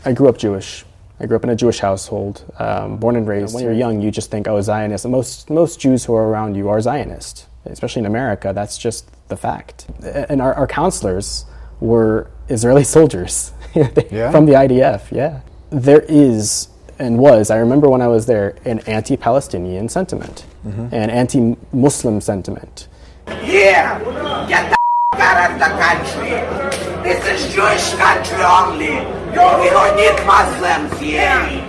I grew up Jewish. I grew up in a Jewish household, born and raised. When you're young, you just think, oh, Zionist. Most Jews who are around you are Zionist, especially in America. That's just the fact. And our counselors were Israeli soldiers from the IDF, There is, and was, I remember when I was there, an anti-Palestinian sentiment, an anti-Muslim sentiment. Here, get the out of the country. This is Jewish country only. We don't need Muslims here.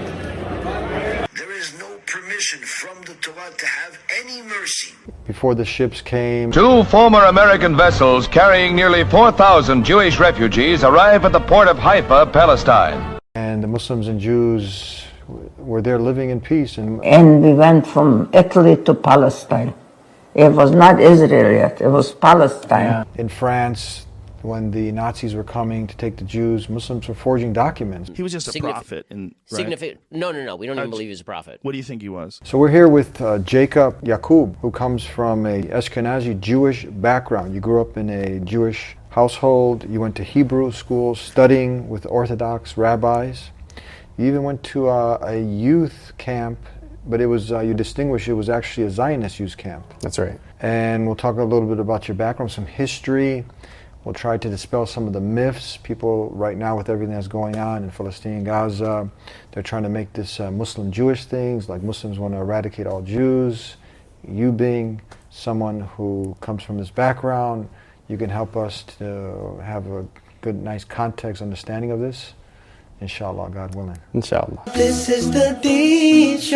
There is no permission from the Torah to have any mercy. Before the ships came, 2 former American vessels carrying nearly 4,000 Jewish refugees arrive at the port of Haifa, Palestine. And the Muslims and Jews were there living in peace. And we went from Italy to Palestine. It was not Israel yet, it was Palestine. In France, when the Nazis were coming to take the Jews, Muslims were forging documents. He was just a prophet. Right? No. We don't even believe he was a prophet. What do you think he was? So we're here with Jacob Yakub, who comes from a Ashkenazi Jewish background. You grew up in a Jewish household. You went to Hebrew school, studying with Orthodox rabbis. You even went to a youth camp, but it was, you distinguish, it was actually a Zionist youth camp. That's right. And we'll talk a little bit about your background, some history. We'll try to dispel some of the myths. People right now, with everything that's going on in Palestine and Gaza, they're trying to make this Muslim-Jewish things, like Muslims want to eradicate all Jews. You being someone who comes from this background, you can help us to have a good, nice context understanding of this. Inshallah, God willing. Inshallah. This is the Deen Show.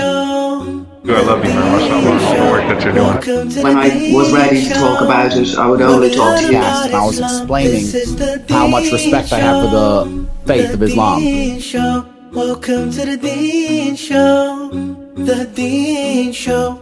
I love you very much, all the work that you're doing. When I was ready to talk about it, I would only talk to you. And I was explaining how much respect I have for the faith of Islam. Welcome to the Deen Show. The Deen Show.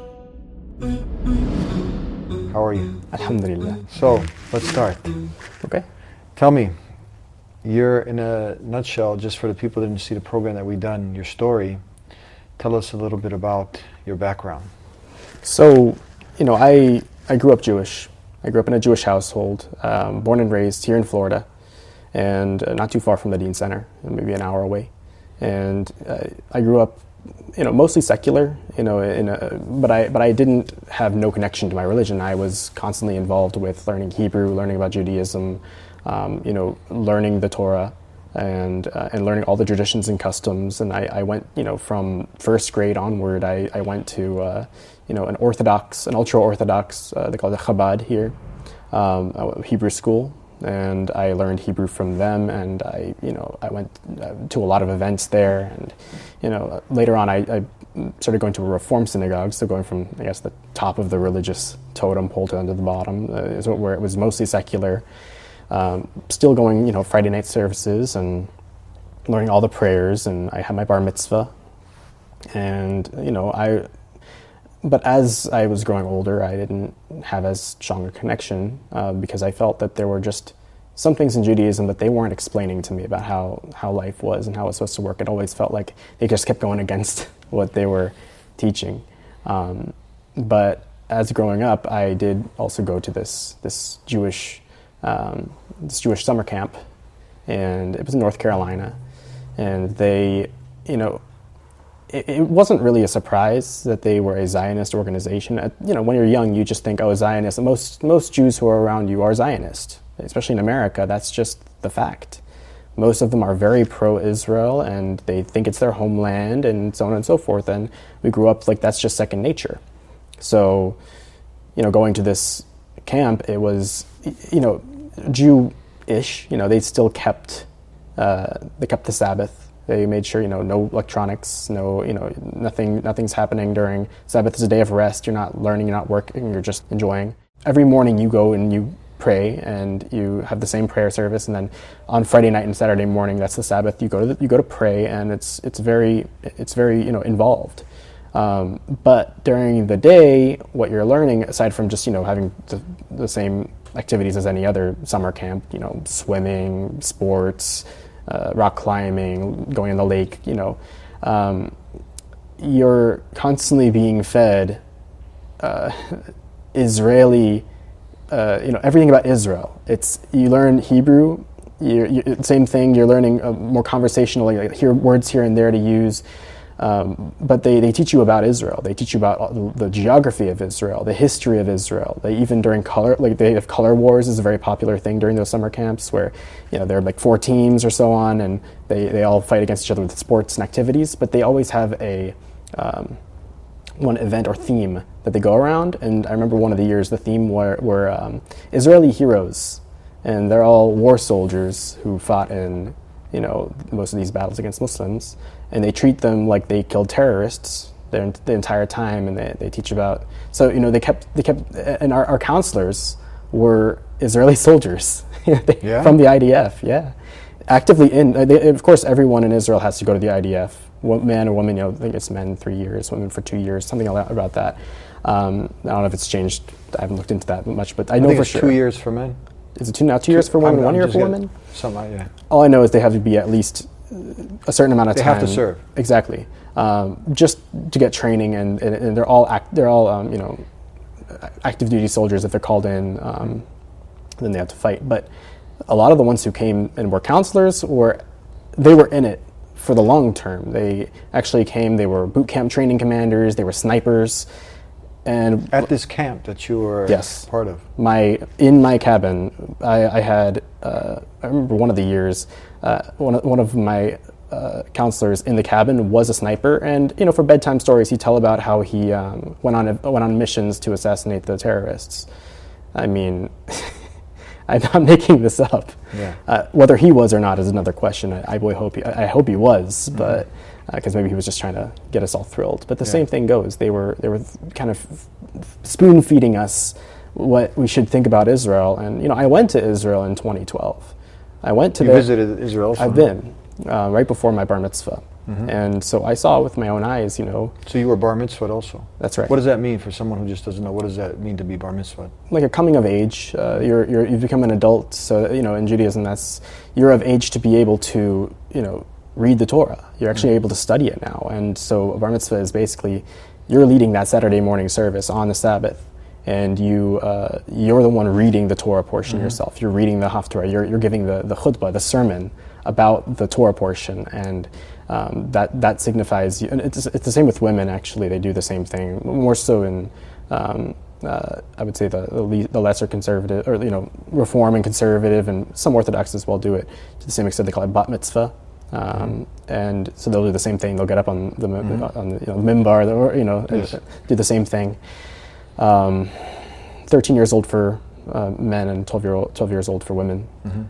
How are you? Alhamdulillah. So, let's start. Okay. Tell me, you're, in a nutshell, just for the people that didn't see the program that we done, your story, tell us a little bit about your background. So, I grew up Jewish. I grew up in a Jewish household, born and raised here in Florida, and not too far from the Dean Center, maybe an hour away. And I grew up, mostly secular, but I didn't have no connection to my religion. I was constantly involved with learning Hebrew, learning about Judaism, learning the Torah, and learning all the traditions and customs. And I went, from first grade onward, I went to, an ultra-Orthodox, they call it Chabad here, Hebrew school. And I learned Hebrew from them, and I went to a lot of events there. And, later on I started going to a Reform synagogue, so going from, I guess, the top of the religious totem pole to the bottom, where it was mostly secular. Still going, Friday night services and learning all the prayers, and I had my bar mitzvah. And, but as I was growing older, I didn't have as strong a connection because I felt that there were just some things in Judaism that they weren't explaining to me about how life was and how it was supposed to work. It always felt like they just kept going against what they were teaching. But as growing up, I did also go to this Jewish summer camp, and it was in North Carolina, and they, it wasn't really a surprise that they were a Zionist organization. When you're young, you just think, oh, Zionist. Most Jews who are around you are Zionist, especially in America. That's just the fact. Most of them are very pro-Israel, and they think it's their homeland, and so on and so forth. And we grew up like that's just second nature. So, going to this camp, it was, Jew-ish. They still kept the Sabbath. They made sure, no electronics, nothing's happening during Sabbath. Is a day of rest. You're not learning, you're not working, you're just enjoying. Every morning you go and you pray, and you have the same prayer service, and then on Friday night and Saturday morning, that's the Sabbath. You go to pray, and it's very involved. But during the day, what you're learning, aside from just having the same activities as any other summer camp, swimming, sports, rock climbing, going in the lake, you're constantly being fed Israeli, everything about Israel. You learn Hebrew same thing. You're learning more conversational, like hear words here and there to use. But they teach you about Israel. They teach you about the geography of Israel, the history of Israel. They even during color, like they have color wars is a very popular thing during those summer camps where, there are like 4 teams or so on, and they all fight against each other with sports and activities. But they always have a one event or theme that they go around. And I remember one of the years the theme were Israeli heroes, and they're all war soldiers who fought in most of these battles against Muslims, and they treat them like they killed terrorists the entire time, and they teach about. So they kept, and our counselors were Israeli soldiers from the IDF, actively in. Of course, everyone in Israel has to go to the IDF, man or woman. I think it's men 3 years, women for 2 years, something about that. I don't know if it's changed. I haven't looked into that much, but I know think for it's sure. 2 years for men. Is it 2 years for women, 1 year for women? Something like that. All I know is they have to be at least a certain amount of time. They have to serve. Exactly. Just to get training, and they're all active duty soldiers. If they're called in, then they have to fight. But a lot of the ones who came and were counselors they were in it for the long term. They actually came. They were boot camp training commanders. They were snipers. And at this camp that you were part of, in my cabin, I had. I remember one of the years, one of my counselors in the cabin was a sniper, and for bedtime stories, he'd tell about how he went on missions to assassinate the terrorists. I mean, I'm not making this up. Yeah. Whether he was or not is another question. I hope he was, but. Because maybe he was just trying to get us all thrilled. But the same thing goes. They were kind of spoon feeding us what we should think about Israel. And I went to Israel in 2012. I went to. You visited Israel also? I've been right before my bar mitzvah, and so I saw with my own eyes. So you were bar mitzvah also. That's right. What does that mean for someone who just doesn't know? What does that mean to be bar mitzvah? Like a coming of age. You've become an adult. So in Judaism, you're of age to be able to read the Torah. You're actually able to study it now. And so a bar mitzvah is basically you're leading that Saturday morning service on the Sabbath, and you're the one reading the Torah portion yourself. You're reading the Haftarah. You're giving the chutbah, the sermon about the Torah portion, and that signifies. And it's the same with women. Actually, they do the same thing. More so in I would say the lesser conservative, or Reform and conservative, and some Orthodox as well do it to the same extent. They call it bat mitzvah. And so they'll do the same thing. They'll get up on the mimbar, do the same thing. 13 years old for men and 12 years old for women.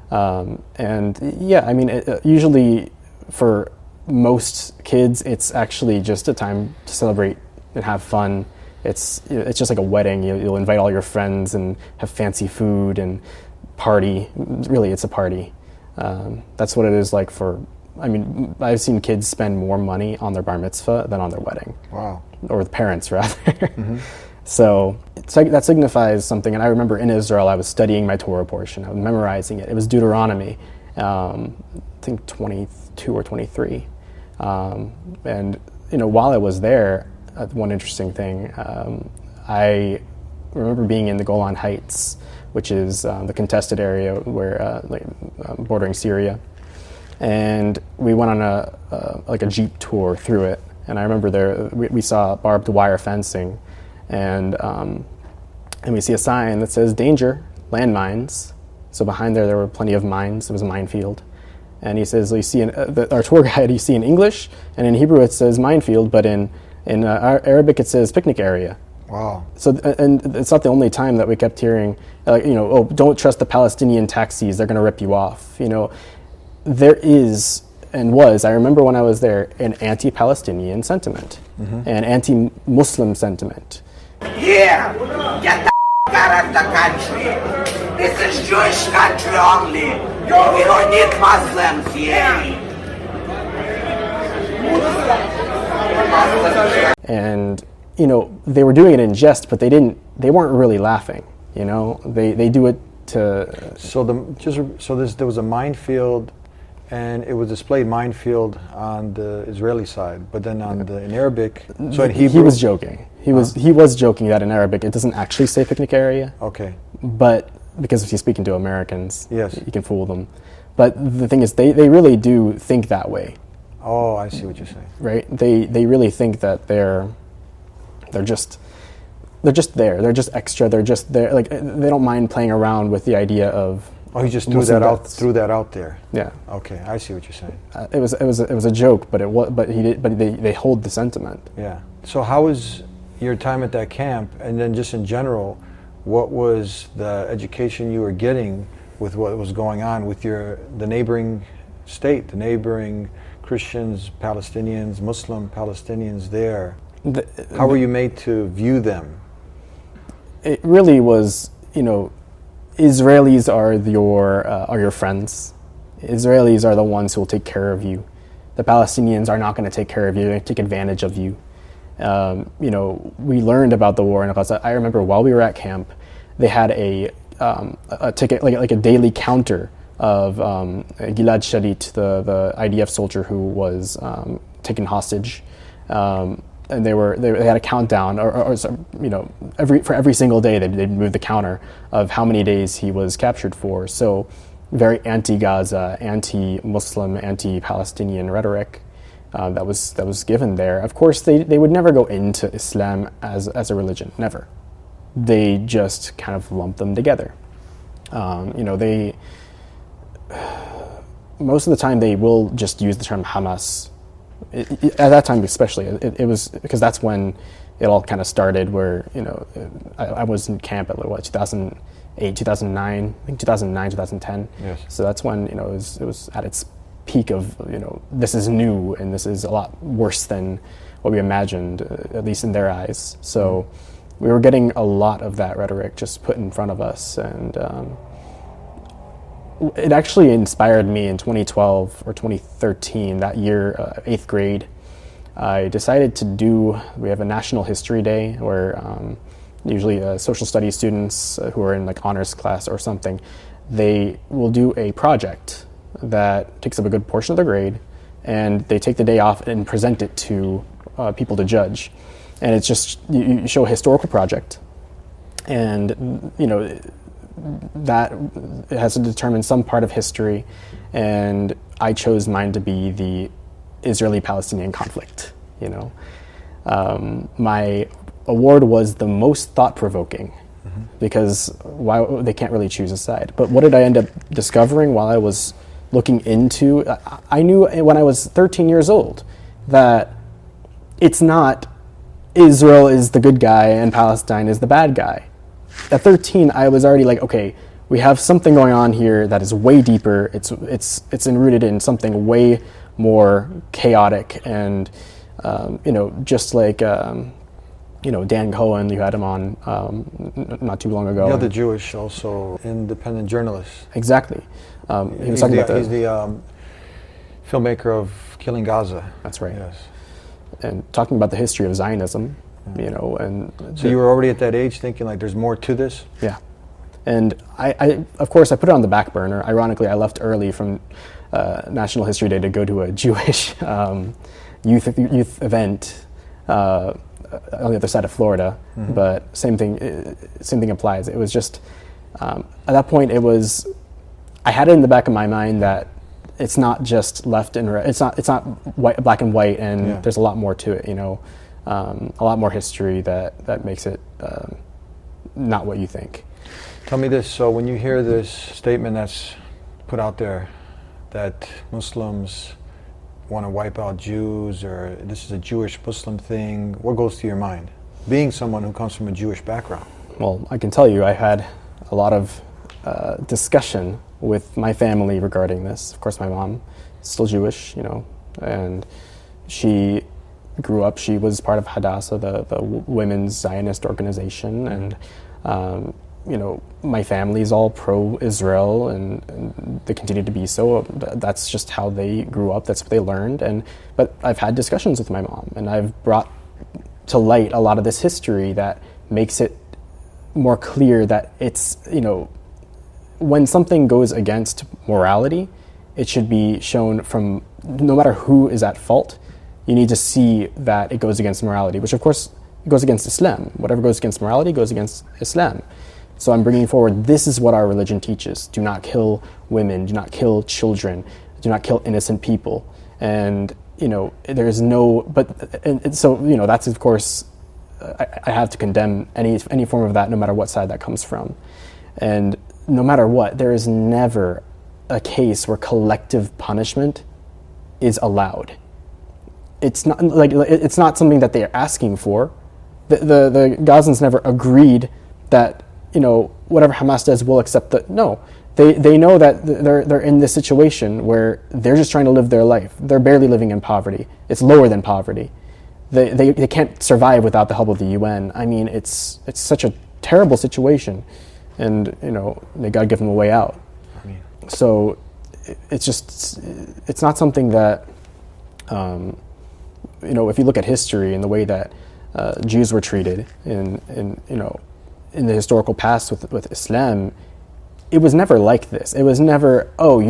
Usually for most kids, it's actually just a time to celebrate and have fun. It's just like a wedding. You'll invite all your friends and have fancy food and party. Really, it's a party. That's what it is like for. I've seen kids spend more money on their bar mitzvah than on their wedding. Wow. Or the parents, rather. So that signifies something. And I remember in Israel, I was studying my Torah portion. I was memorizing it. It was Deuteronomy, I think 22 or 23. And while I was there, one interesting thing, I remember being in the Golan Heights, which is the contested area where bordering Syria. And we went on a Jeep tour through it, and I remember there we saw barbed wire fencing, and we see a sign that says "Danger, landmines." So behind there were plenty of mines. It was a minefield, and he says, "You see our tour guide. You see in English and in Hebrew it says minefield, but in Arabic it says picnic area." Wow. So, and it's not the only time that we kept hearing, don't trust the Palestinian taxis. They're going to rip you off. There is and was, I remember when I was there, an anti-Palestinian sentiment, an anti-Muslim sentiment. Here, get the out of the country. This is Jewish country only. We don't need Muslims here. And they were doing it in jest, but they weren't really laughing. They do it to. There was a minefield, and it was displayed minefield on the Israeli side, but then in Arabic. So in Hebrew, he was joking. He was joking that in Arabic it doesn't actually say picnic area. Okay. But because if he's speaking to Americans, yes, you can fool them. But the thing is, they really do think that way. Oh, I see what you're saying. Right? They really think that they're just there. They're just extra. They're just there. Like, they don't mind playing around with the idea of. Oh, he just threw that out there. Yeah. Okay, I see what you're saying. It was a joke, but they hold the sentiment. Yeah. So how was your time at that camp, and then just in general, what was the education you were getting with what was going on with the neighboring state, the neighboring Christians, Palestinians, Muslim Palestinians there? How were you made to view them? It really was, Israelis are your friends. Israelis are the ones who will take care of you. The Palestinians are not going to take care of you. They're going to take advantage of you. We learned about the war in Gaza. I remember while we were at camp, they had a ticket, like a daily counter of Gilad Shalit, the IDF soldier who was taken hostage. And they had a countdown, for every single day they'd move the counter of how many days he was captured for. So very anti-Gaza, anti-Muslim, anti-Palestinian rhetoric that was given there. Of course, they would never go into Islam as a religion, never. They just kind of lump them together. They most of the time they will just use the term Hamas. At that time especially, it was because that's when it all kind of started, where I was in camp at 2008, 2009, I think 2009, 2010. Yes. So that's when it was at its peak of this is new and this is a lot worse than what we imagined, at least in their eyes. So we were getting a lot of that rhetoric just put in front of us, and it actually inspired me in 2012 or 2013, that year, 8th grade. I decided we have a National History Day where usually social studies students who are in like honors class or something, they will do a project that takes up a good portion of their grade, and they take the day off and present it to people to judge. And it's just, you show a historical project, and that it has to determine some part of history, and I chose mine to be the Israeli-Palestinian conflict. My award was the most thought-provoking, because they can't really choose a side. But what did I end up discovering while I was looking into? I knew when I was 13 years old that it's not Israel is the good guy and Palestine is the bad guy. At 13, I was already like, okay, we have something going on here that is way deeper. It's enrooted in something way more chaotic, and just like Dan Cohen, you had him on not too long ago. The other Jewish, also independent journalist. Exactly. He was talking about he's the filmmaker of Killing Gaza. That's right. Yes. And talking about the history of Zionism. And so you were already at that age thinking like there's more to this? Yeah. And I of course I put it on the back burner. Ironically, I left early from National History Day to go to a Jewish youth event on the other side of Florida. But same thing applies. It was just at that point I had it in the back of my mind that it's not just left and right. It's not white, black and white, and there's a lot more to it. A lot more history that makes it not what you think. Tell me this, so when you hear this statement that's put out there that Muslims want to wipe out Jews, or this is a Jewish-Muslim thing, what goes through your mind, being someone who comes from a Jewish background? Well, I can tell you I had a lot of discussion with my family regarding this. Of course, my mom is still Jewish, and she grew up, she was part of Hadassah, the women's Zionist organization, and my family is all pro-Israel, and they continue to be so. That's just how they grew up, that's what they learned. But I've had discussions with my mom, and I've brought to light a lot of this history that makes it more clear that it's, when something goes against morality, it should be shown from, no matter who is at fault, you need to see that it goes against morality, which of course goes against Islam. Whatever goes against morality goes against Islam. So I'm bringing forward, this is what our religion teaches. Do not kill women, do not kill children, do not kill innocent people. And, there's no, and so, that's of course, I have to condemn any form of that, no matter what side that comes from. And no matter what, there is never a case where collective punishment is allowed. It's not something that they are asking for. The Gazans never agreed that whatever Hamas does, we'll accept that. No, they know that they're in this situation where they're just trying to live their life. They're barely living in poverty. It's lower than poverty. They can't survive without the help of the UN. I mean, it's such a terrible situation, and may God give them a way out. So it's not something that if you look at history and the way that Jews were treated in the historical past with Islam, it was never like this. It was never,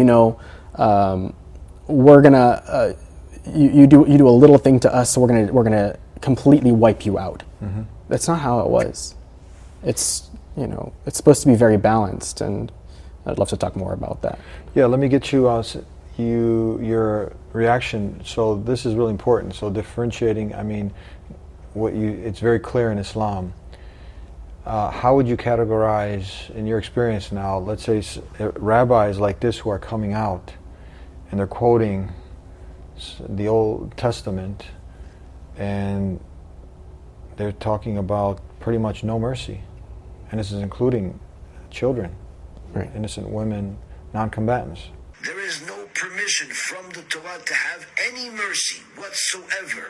we're gonna you do a little thing to us, so we're gonna completely wipe you out. Mm-hmm. That's not how it was. It's it's supposed to be very balanced, and I'd love to talk more about that. Yeah, let me get your reaction. So this is really important. So differentiating, it's very clear in Islam. How would you categorize, in your experience now, let's say rabbis like this who are coming out and they're quoting the Old Testament and they're talking about pretty much no mercy, and this is including children, right, innocent women, non-combatants. There is no permission from the Torah to have any mercy whatsoever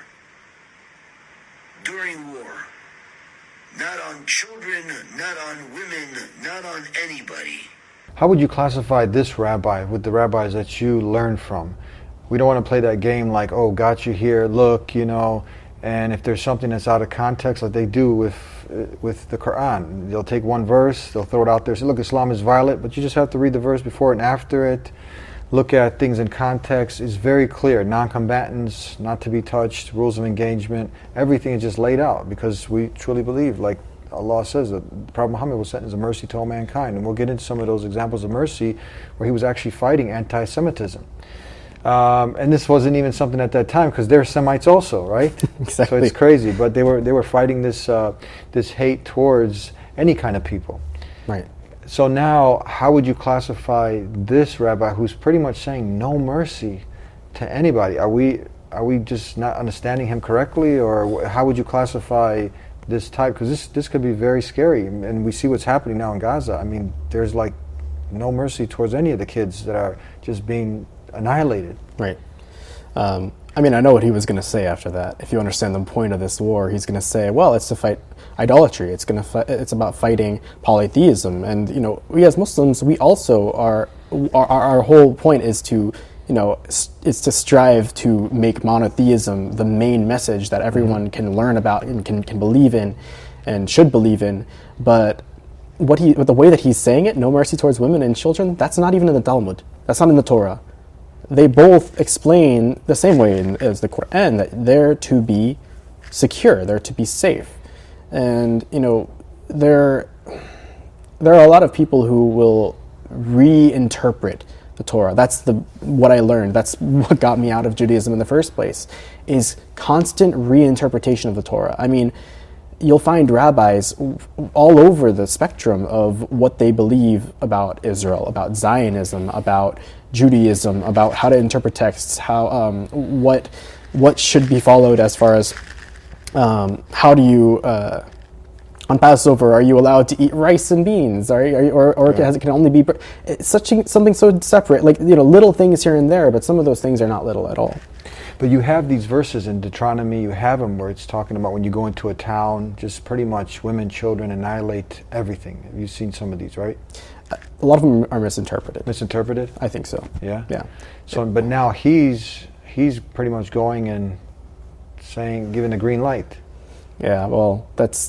during war. Not on children, not on women, not on anybody. How would you classify this rabbi with the rabbis that you learned from? We don't want to play that game like, oh, got you here, look, and if there's something that's out of context, like they do with the Quran, they'll take one verse, they'll throw it out there, say, look, Islam is violent, but you just have to read the verse before and after it. Look at things in context. It's very clear. Non-combatants, not to be touched, rules of engagement, everything is just laid out because we truly believe, like Allah says, that Prophet Muhammad was sent as a mercy to all mankind. And we'll get into some of those examples of mercy where he was actually fighting anti-Semitism. And this wasn't even something at that time because they're Semites also, right? Exactly. So it's crazy. But they were fighting this hate towards any kind of people. Right. So now, how would you classify this rabbi who's pretty much saying no mercy to anybody? Are we just not understanding him correctly, or how would you classify this type? Because this could be very scary, and we see what's happening now in Gaza. There's like no mercy towards any of the kids that are just being annihilated. Right. I know what he was going to say after that. If you understand the point of this war, he's going to say, well, it's to fight idolatry. It's about fighting polytheism. And, we as Muslims, we also our whole point is to, is to strive to make monotheism the main message that everyone can learn about and can believe in and should believe in. But the way that he's saying it, no mercy towards women and children, that's not even in the Talmud. That's not in the Torah. They both explain the same way as the Quran, that they're to be secure, they're to be safe. And, there are a lot of people who will reinterpret the Torah. That's what I learned. That's what got me out of Judaism in the first place, is constant reinterpretation of the Torah. You'll find rabbis all over the spectrum of what they believe about Israel, about Zionism, about Judaism, about how to interpret texts, how what should be followed as far as how do you on Passover, are you allowed to eat rice and beans? It can only be something so separate, like little things here and there, but some of those things are not little at all. But you have these verses in Deuteronomy, you have them where it's talking about when you go into a town, just pretty much women, children, annihilate everything. You've seen some of these, right? A lot of them are misinterpreted. Misinterpreted? I think so. Yeah? Yeah. So, but now he's pretty much going and giving the green light. Yeah, well,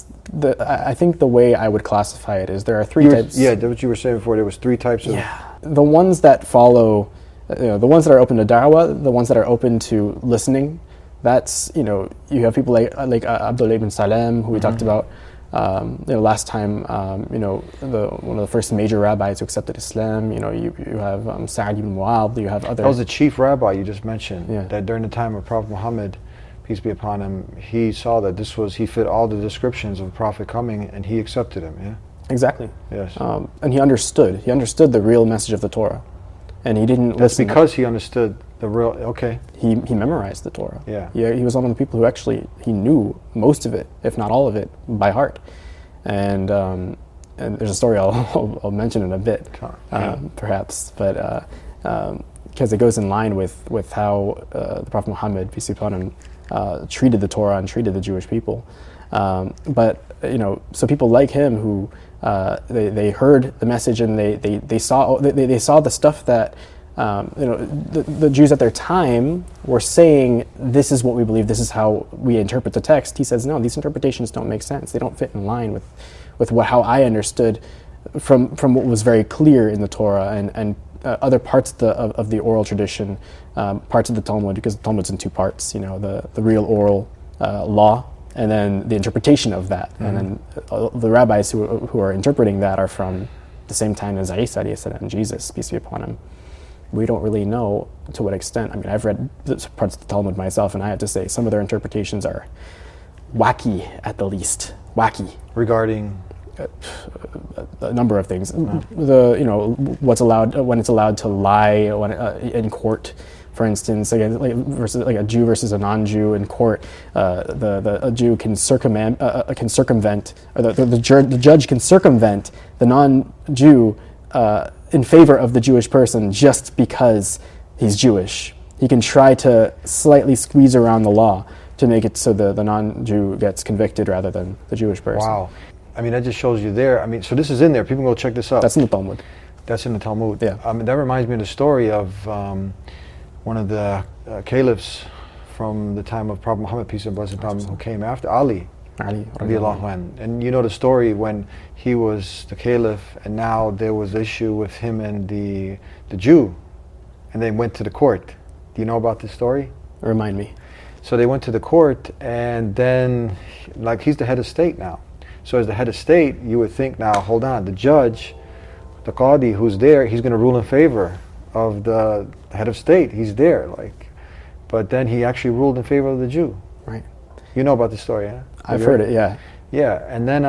I think the way I would classify it is there are three types. Yeah, that's what you were saying before. There was three types of... Yeah. The ones that follow... the ones that are open to da'wah, the ones that are open to listening, that's, you have people like Abdullah ibn Salam, who we talked about, Last time, one of the first major rabbis who accepted Islam, you have Sa'd ibn Mu'adh, you have other... That was the chief rabbi you just mentioned, Yeah. that during the time of Prophet Muhammad, peace be upon him, he saw that he fit all the descriptions of a prophet coming, and he accepted him, yeah? Exactly. Yes. And he understood the real message of the Torah. And he didn't That's listen. because he understood the real, okay. He memorized the Torah. Yeah. He was one of the people who actually, he knew most of it, if not all of it, by heart. And there's a story I'll mention in a bit, perhaps, but because it goes in line with how the Prophet Muhammad, peace be upon him, treated the Torah and treated the Jewish people. But so people like him who they heard the message and they saw the stuff that the Jews at their time were saying, this is what we believe, this is how we interpret the text. He says, no, these interpretations don't make sense. They don't fit in line with how I understood from what was very clear in the Torah and other parts of the oral tradition, parts of the Talmud, because the Talmud's in two parts, the real oral law, and then the interpretation of that. Mm-hmm. And then the rabbis who are interpreting that are from the same time as Isa and Jesus, peace be upon him. We don't really know to what extent. I mean, I've read parts of the Talmud myself, and I have to say some of their interpretations are wacky at the least. Wacky. Regarding? A number of things. What's allowed, when it's allowed to lie in court, for instance, again, like a Jew versus a non-Jew in court. A Jew can circumvent, or the judge can circumvent the non-Jew in favor of the Jewish person just because he's Jewish. He can try to slightly squeeze around the law to make it so the non-Jew gets convicted rather than the Jewish person. Wow. I mean, that just shows you there. I mean, so this is in there. People can go check this out. That's in the Talmud. That's in the Talmud. Yeah. That reminds me of the story of one of the caliphs from the time of Prophet Muhammad, peace and blessings upon him, who came after Ali. And you know the story when he was the caliph, and now there was issue with him and the Jew, and they went to the court. Do you know about this story? Remind me. So they went to the court, and then, like, he's the head of state now. So as the head of state, you would think, now, hold on, the judge, the qadi who's there, he's going to rule in favor of the head of state. He's there, but then he actually ruled in favor of the Jew. Right. You know about the story, huh? I've heard it, yeah. Yeah, and then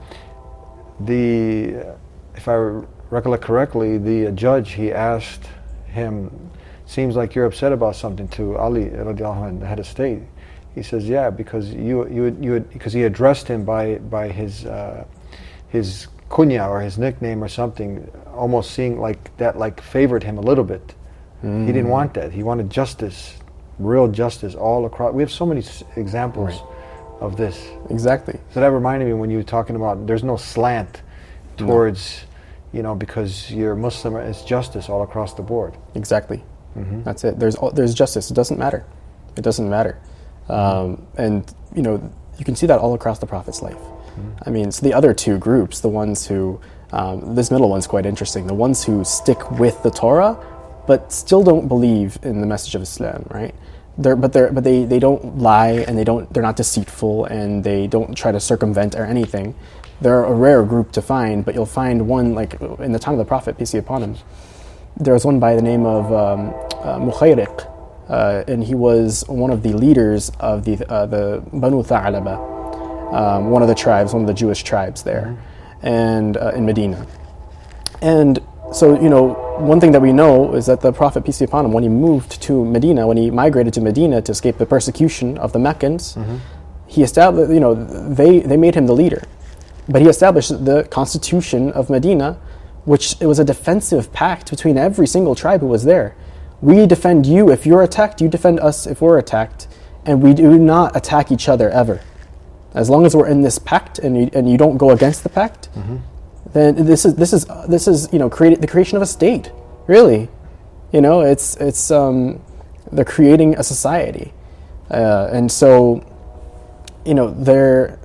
if I recollect correctly, the judge, he asked him, seems like you're upset about something, to Ali, the head of state. He says, yeah, because because he addressed him by his kunya or his nickname or something, almost seeing like that favored him a little bit. He didn't want that. He wanted justice, real justice all across. We have so many examples of this. Exactly. So that reminded me when you were talking about there's no slant towards, because you're Muslim, it's justice all across the board. Exactly. Mm-hmm. That's it. There's justice. It doesn't matter. It doesn't matter. And you can see that all across the Prophet's life. I mean, so the other two groups, the ones who, this middle one's quite interesting, the ones who stick with the Torah, but still don't believe in the message of Islam, right? But they don't lie, and they're not deceitful, and they don't try to circumvent or anything. They're a rare group to find, but you'll find one, like in the time of the Prophet, peace be upon him. There was one by the name of Mukhayriq, and he was one of the leaders of the Banu Tha'laba, one of the tribes, one of the Jewish tribes there, and in Medina. And so, one thing that we know is that the Prophet, peace be upon him, when he moved to Medina, when he migrated to Medina to escape the persecution of the Meccans, he established, they made him the leader. But he established the constitution of Medina, which it was a defensive pact between every single tribe who was there. We defend you if you're attacked, you defend us if we're attacked, and we do not attack each other ever. As long as we're in this pact and you don't go against the pact, then this is the creation of a state. Really, it's they're creating a society, and so they're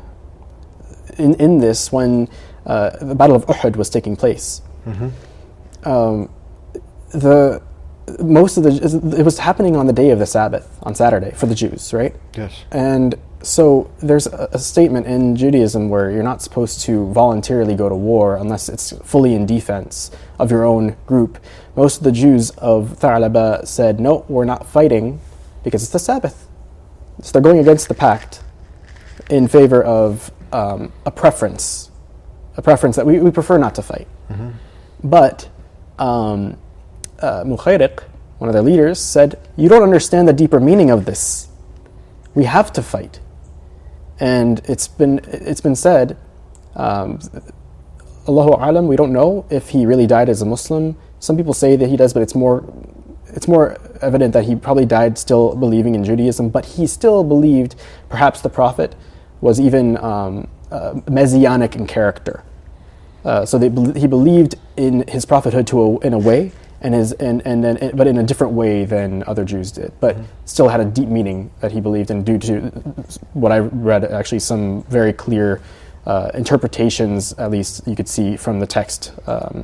in this when the Battle of Uhud was taking place. The it was happening on the day of the Sabbath, on Saturday, for the Jews, right? Yes. And so there's a statement in Judaism where you're not supposed to voluntarily go to war unless it's fully in defense of your own group. Most of the Jews of Tha'laba said, no, we're not fighting because it's the Sabbath. So they're going against the pact in favor of a preference that we prefer not to fight. Mm-hmm. But Mukhayriq, one of their leaders, said, you don't understand the deeper meaning of this. We have to fight. And it's been said, Allahu A'lam, we don't know if he really died as a Muslim. Some people say that he does, but it's more evident that he probably died still believing in Judaism, but he still believed perhaps the Prophet was even messianic in character. So he believed in his prophethood in a way, but in a different way than other Jews did, but still had a deep meaning that he believed in, due to what I read, actually some very clear interpretations, at least you could see from the texts of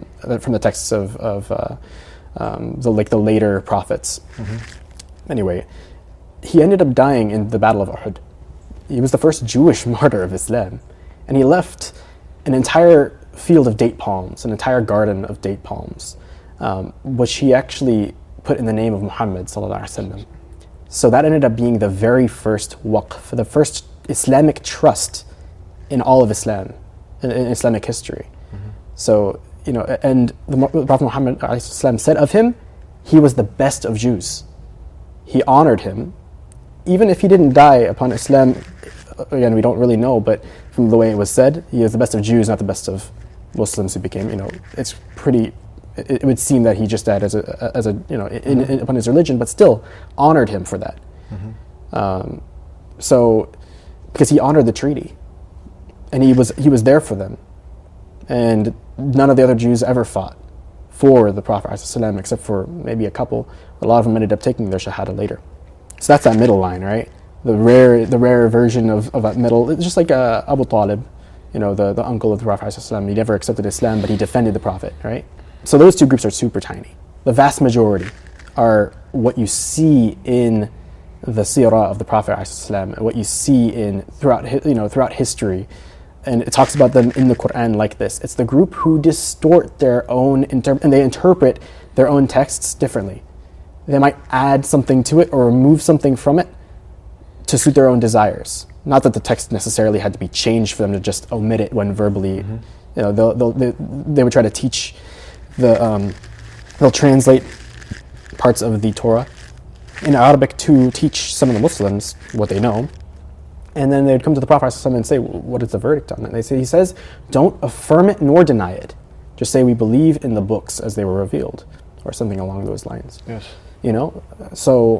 the later prophets. Mm-hmm. Anyway, he ended up dying in the Battle of Uhud. He was the first Jewish martyr of Islam, and he left an entire field of date palms, an entire garden of date palms, which he actually put in the name of Muhammad sallallahu alaihi wasallam. So that ended up being the very first waqf, the first Islamic trust in all of Islam, in Islamic history. Mm-hmm. So, and the Prophet Muhammad sallallahu alaihi wasallam said of him, he was the best of Jews. He honored him, even if he didn't die upon Islam. Again, we don't really know, but from the way it was said, he is the best of Jews, not the best of Muslims who became, it's pretty, it would seem that he just died upon his religion, but still honored him for that. Mm-hmm. So, because he honored the treaty, and he was there for them, and none of the other Jews ever fought for the Prophet ﷺ, except for maybe a couple. A lot of them ended up taking their shahada later. So that's that middle line, right? The rare version of that middle. It's just like Abu Talib, the uncle of the Prophet ﷺ. He never accepted Islam, but he defended the Prophet, right? So those two groups are super tiny. The vast majority are what you see in the seerah of the Prophet ﷺ, what you see throughout history, and it talks about them in the Quran like this. It's the group who distort their own and they interpret their own texts differently. They might add something to it or remove something from it to suit their own desires. Not that the text necessarily had to be changed for them to just omit it when verbally, they would try to teach they'll translate parts of the Torah in Arabic to teach some of the Muslims what they know. And then they'd come to the Prophet ﷺ and say, what is the verdict on it? He says, don't affirm it nor deny it. Just say we believe in the books as they were revealed, or something along those lines. Yes. So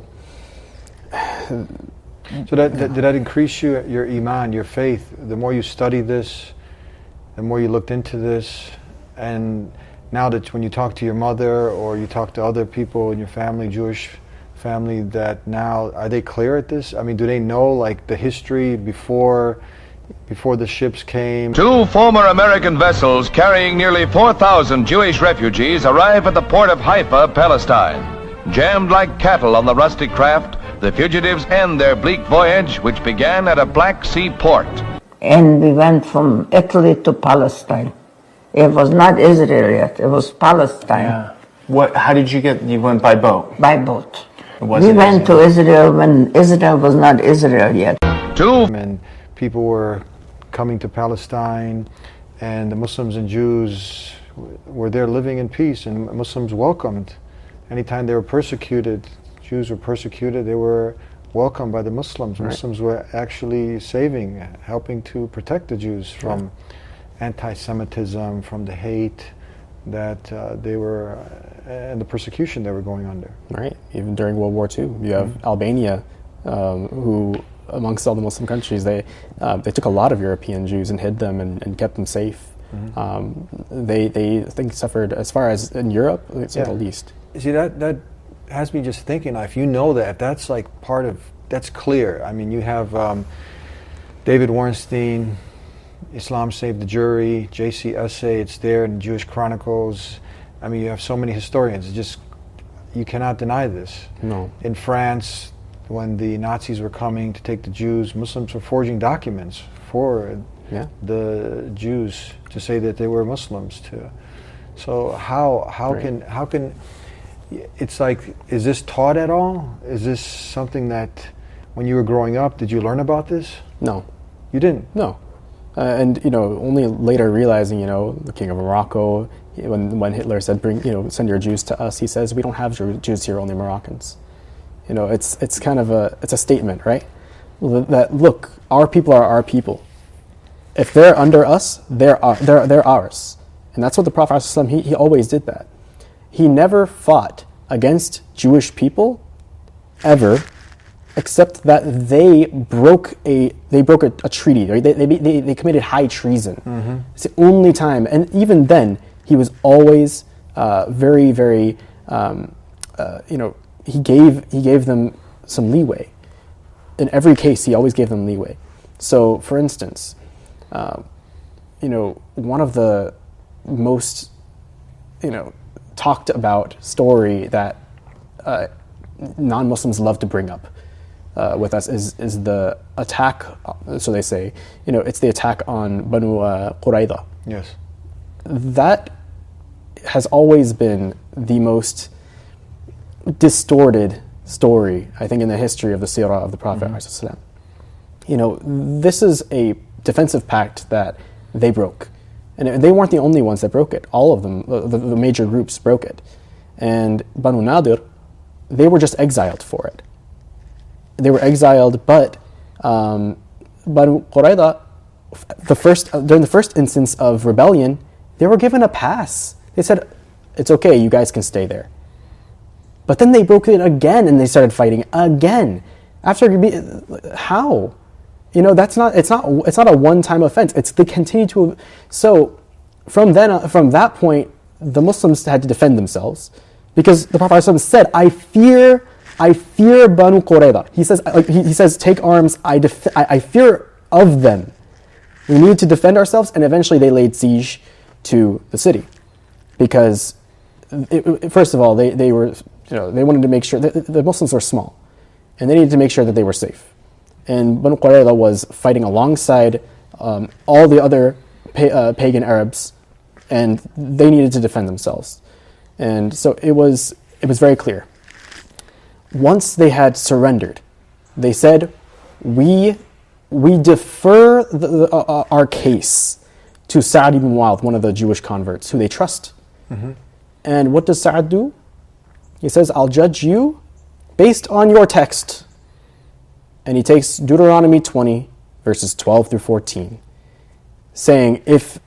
did that increase your iman, your faith? The more you study this, the more you looked into this, and now that when you talk to your mother or you talk to other people in your family, Jewish family, that now, are they clear at this? I mean, do they know like the history before the ships came? 2 former American vessels carrying nearly 4,000 Jewish refugees arrive at the port of Haifa, Palestine. Jammed like cattle on the rusty craft, the fugitives end their bleak voyage, which began at a Black Sea port. And we went from Italy to Palestine. It was not Israel yet, it was Palestine. Yeah. How did you went by boat? By boat. We went to Israel when Israel was not Israel yet. And people were coming to Palestine, and the Muslims and Jews were there living in peace, and Muslims welcomed. Anytime they were persecuted, Jews were persecuted, they were welcomed by the Muslims. Right. Muslims were actually helping to protect the Jews from anti-Semitism, from the hate that they were, and the persecution they were going under. Right, even during World War II. You have Albania, who, amongst all the Muslim countries, they took a lot of European Jews and hid them and kept them safe. Mm-hmm. They I think suffered, as far as in Europe, it's the least. See, that has me just thinking, if you know that, if that's like part of, that's clear. I mean, you have David Warnstein, Islam Saved the Jury, J.C. Essay, it's there in Jewish Chronicles. I mean, you have so many historians. you cannot deny this. No. In France, when the Nazis were coming to take the Jews, Muslims were forging documents for the Jews to say that they were Muslims too. So how can it's like, is this taught at all? Is this something that when you were growing up, did you learn about this? No. You didn't? No. And only later realizing, the king of Morocco, when Hitler said, send your Jews to us, he says, we don't have Jews here, only Moroccans. It's kind of it's a statement, right? That look, our people are our people. If they're under us, they're ours. And that's what the Prophet ﷺ, he always did that. He never fought against Jewish people ever, except that they broke a treaty. Right? They committed high treason. Mm-hmm. It's the only time, and even then, he was always very, very. He gave them some leeway. In every case, he always gave them leeway. So, for instance, one of the most talked about story that non-Muslims love to bring up with us is the attack. So they say, it's the attack on Banu Qurayza. Yes. That has always been the most distorted story, I think, in the history of the seerah of the Prophet ﷺ. This is a defensive pact that they broke. And they weren't the only ones that broke it. All of them, the major groups, broke it. And Banu Nadir, they were just exiled for it. They were exiled, but Banu Qurayza, during the first instance of rebellion, they were given a pass. They said, it's okay, you guys can stay there. But then they broke it again and they started fighting again. How? It's not a one-time offense. They continue to. So from that point, the Muslims had to defend themselves because the Prophet ﷺ said, I fear Banu Qurayza. He says, take arms. I fear of them. We need to defend ourselves, and eventually they laid siege to the city because, first of all, they were they wanted to make sure that the Muslims were small, and they needed to make sure that they were safe. And Banu Qurayza was fighting alongside all the other pagan Arabs, and they needed to defend themselves. And so it was very clear. Once they had surrendered, they said, we defer our case to Sa'ad ibn Mu'adh, one of the Jewish converts, who they trust. Mm-hmm. And what does Sa'ad do? He says, I'll judge you based on your text. And he takes Deuteronomy 20, verses 12 through 14, saying, if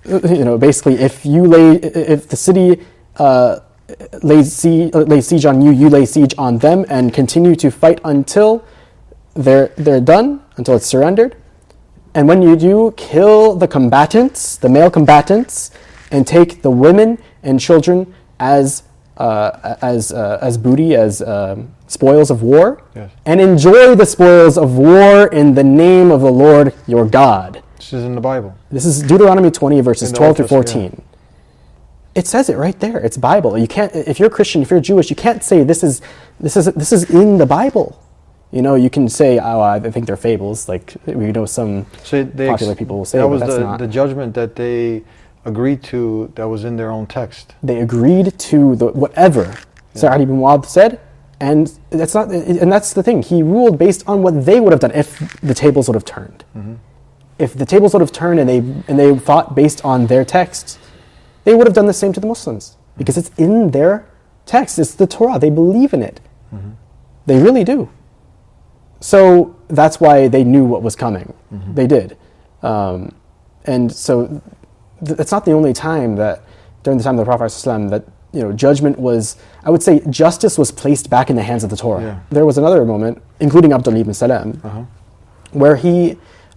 the city lays siege on you, you lay siege on them, and continue to fight until they're done, until it's surrendered. And when you do, kill the combatants, the male combatants, and take the women and children as booty, as spoils of war, yes. And enjoy the spoils of war in the name of the Lord your God. This is in the Bible. This is Deuteronomy 20, verses 12 through 14. Yeah. It says it right there. It's Bible. You can't, if you're Christian, if you're Jewish, you can't say this is in the Bible. You can say, oh, I think they're fables. Like some popular people will say that was the judgment that they agreed to. That was in their own text. They agreed to whatever Sa'ad ibn Mu'adh said. And that's the thing. He ruled based on what they would have done if the tables would have turned. Mm-hmm. If the tables would have turned and they fought based on their texts, they would have done the same to the Muslims because it's in their text. It's the Torah. They believe in it. Mm-hmm. They really do. So that's why they knew what was coming. Mm-hmm. They did. And so it's not the only time that during the time of the Prophet ﷺ that judgment was, I would say, justice was placed back in the hands of the Torah. Yeah. There was another moment, including Abdullah ibn Salam, where he,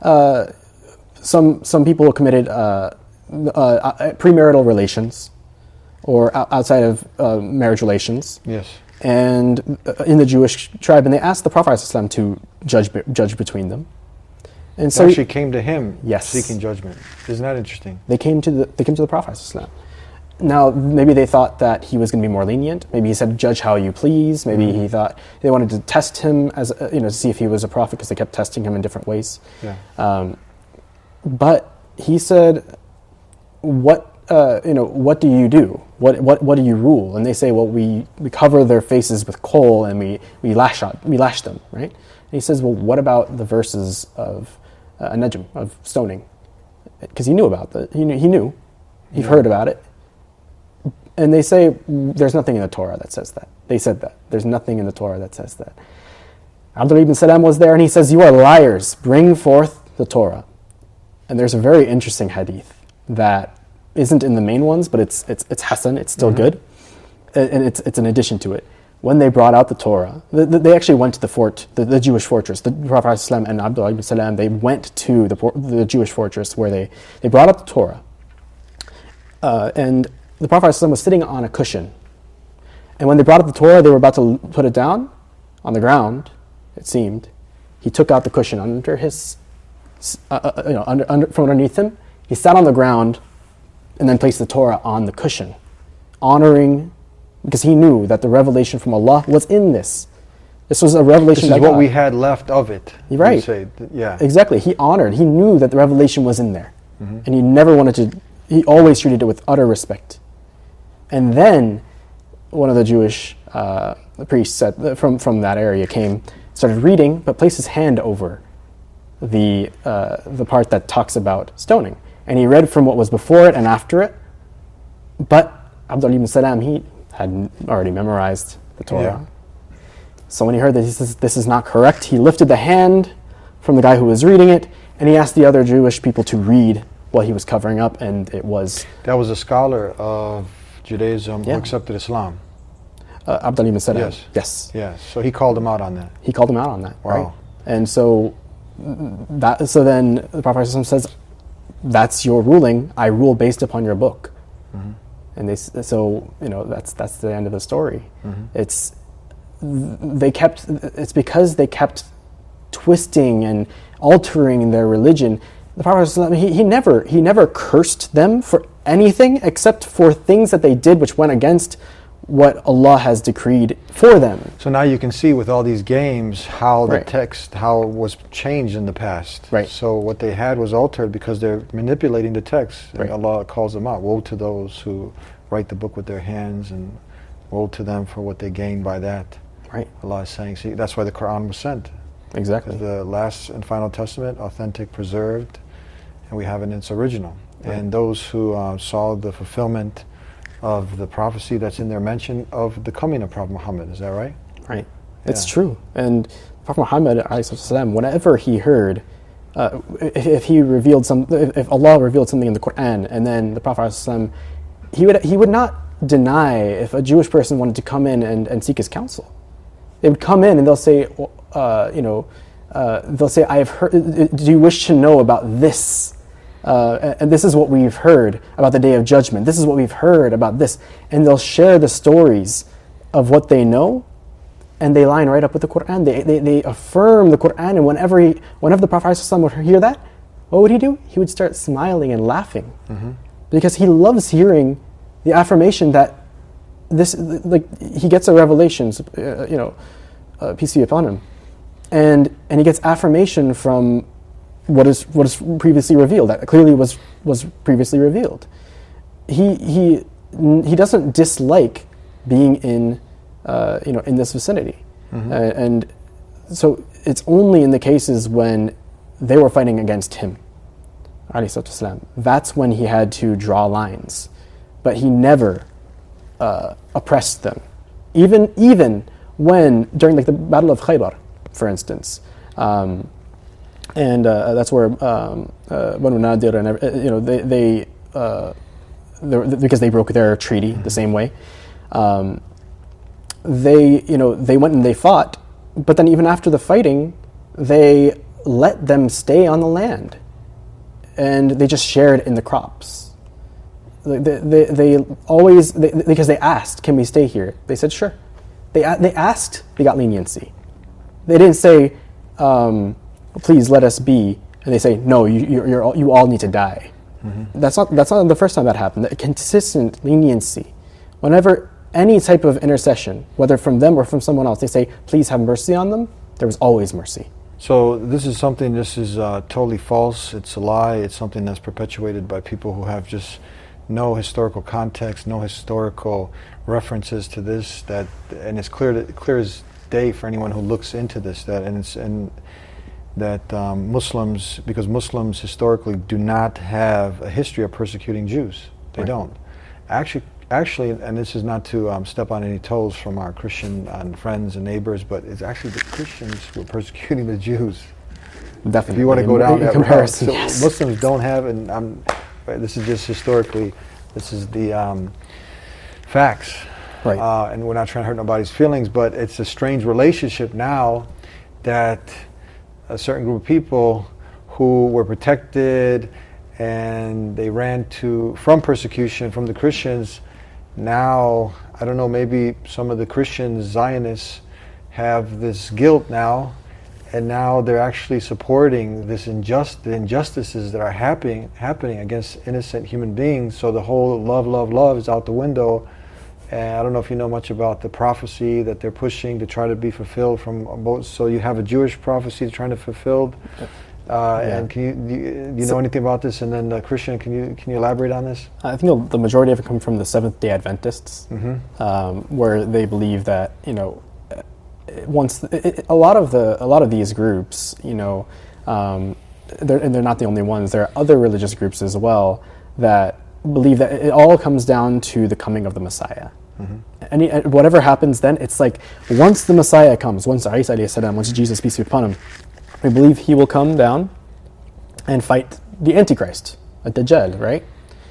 some people committed premarital relations, or outside of marriage relations. Yes. And in the Jewish tribe, and they asked the Prophet ﷺ to judge between them. And so they actually came to him, yes, seeking judgment. Isn't that interesting? They came to the Prophet ﷺ. Now, maybe they thought that he was going to be more lenient. Maybe he said, "Judge how you please." Maybe he thought they wanted to test him as to see if he was a prophet, because they kept testing him in different ways. Yeah. But he said, "What do you do? What do you rule?" And they say, "Well, we cover their faces with coal and we lash them, right?" And he says, "Well, what about the verses of an-najm, of stoning?" Because he knew about that. He knew. He'd heard about it. And they say, there's nothing in the Torah that says that. They said that. There's nothing in the Torah that says that. Abdullah ibn Salam was there and he says, "You are liars. Bring forth the Torah." And there's a very interesting hadith that isn't in the main ones, but it's Hasan, it's still good. And it's an addition to it. When they brought out the Torah, they actually went to the fort, the Jewish fortress. The Prophet ﷺ and Abdullah ibn Salam, they went to the Jewish fortress where they brought out the Torah. And the Prophet ﷺ was sitting on a cushion. And when they brought up the Torah, they were about to put it down on the ground, it seemed. He took out the cushion under his, from underneath him. He sat on the ground and then placed the Torah on the cushion, honoring, because he knew that the revelation from Allah was in this. This was a revelation. This is what we had left of it. Right. Say, yeah. Exactly. He honored. He knew that the revelation was in there. And he never wanted to, he always treated it with utter respect. And then one of the Jewish priests from that area came, started reading, but placed his hand over the part that talks about stoning. And he read from what was before it and after it. But Abdullah ibn Salam, he had already memorized the Torah. Yeah. So when he heard that, he says, "This is not correct." He lifted the hand from the guy who was reading it, and he asked the other Jewish people to read what he was covering up, and it was... That was a scholar of Judaism who accepted Islam. Abdullah ibn Salam. Yes. Yes. So he called him out on that. He called him out on that. Wow. Right? And so then the Prophet says, "That's your ruling. I rule based upon your book." And that's the end of the story. It's because they kept twisting and altering their religion. The Prophet he never cursed them for anything except for things that they did which went against what Allah has decreed for them. So now you can see with all these games how the text, how it was changed in the past. Right. So what they had was altered because they're manipulating the text. And Allah calls them out. Woe to those who write the book with their hands, and woe to them for what they gain by that. Right. Allah is saying, see, that's why the Quran was sent. Exactly. The last and final testament, authentic, preserved, and we have it in its original. Right. And those who saw the fulfillment of the prophecy that's in their mention of the coming of Prophet Muhammad. Is that right? Right. It's true. And Prophet Muhammad, whenever he heard, if Allah revealed something in the Quran, and then the Prophet, he would not deny if a Jewish person wanted to come in and seek his counsel. They would come in and they'll say, "I have heard. Do you wish to know about this? And this is what we've heard about the Day of Judgment. This is what we've heard about this." And they'll share the stories of what they know, and they line right up with the Quran. They affirm the Quran, and whenever the Prophet ﷺ would hear that, what would he do? He would start smiling and laughing, because he loves hearing the affirmation that he gets a revelation, peace be upon him, and he gets affirmation from what is previously revealed, that clearly was previously revealed. He doesn't dislike being in this vicinity, and so it's only in the cases when they were fighting against him, alayhi salatu wasalam, that's when he had to draw lines, but he never oppressed them, even when during the Battle of Khaybar, for instance. And that's where Banu Nadir and because they broke their treaty the same way. They went and they fought, but then even after the fighting, they let them stay on the land, and they just shared in the crops. They always because they asked, "Can we stay here?" They said, "Sure." They asked, they got leniency. They didn't say, "Please let us be," and they say, "No, you all need to die." That's not the first time that happened. The consistent leniency, whenever any type of intercession, whether from them or from someone else, they say, "Please have mercy on them," there was always mercy. So this is totally false. It's a lie. It's something that's perpetuated by people who have just no historical context, no historical references to this. And it's clear as day for anyone who looks into this. Muslims, because Muslims historically do not have a history of persecuting Jews. They don't. Actually, and this is not to step on any toes from our Christian friends and neighbors, but it's actually the Christians who are persecuting the Jews. Definitely. If you want to go down that comparison, route. So Muslims don't have, and this is just historically, this is the facts. Right. And we're not trying to hurt nobody's feelings, but it's a strange relationship now that a certain group of people who were protected and they ran from persecution from the Christians. Now, I don't know, maybe some of the Christians, Zionists, have this guilt now, and now they're actually supporting the injustices that are happening against innocent human beings. So the whole love is out the window. And I don't know if you know much about the prophecy that they're pushing to try to be fulfilled from both. So you have a Jewish prophecy trying to fulfilled. And do you know anything about this? And then the Christian, can you elaborate on this? I think the majority of it comes from the Seventh-day Adventists, where they believe that once a lot of these groups, and they're not the only ones. There are other religious groups as well that believe that it all comes down to the coming of the Messiah. Whatever happens then, it's like once the Messiah comes, once Isa alayhi salam, once Jesus, peace be upon him, we believe he will come down and fight the Antichrist, a Dajjal, right?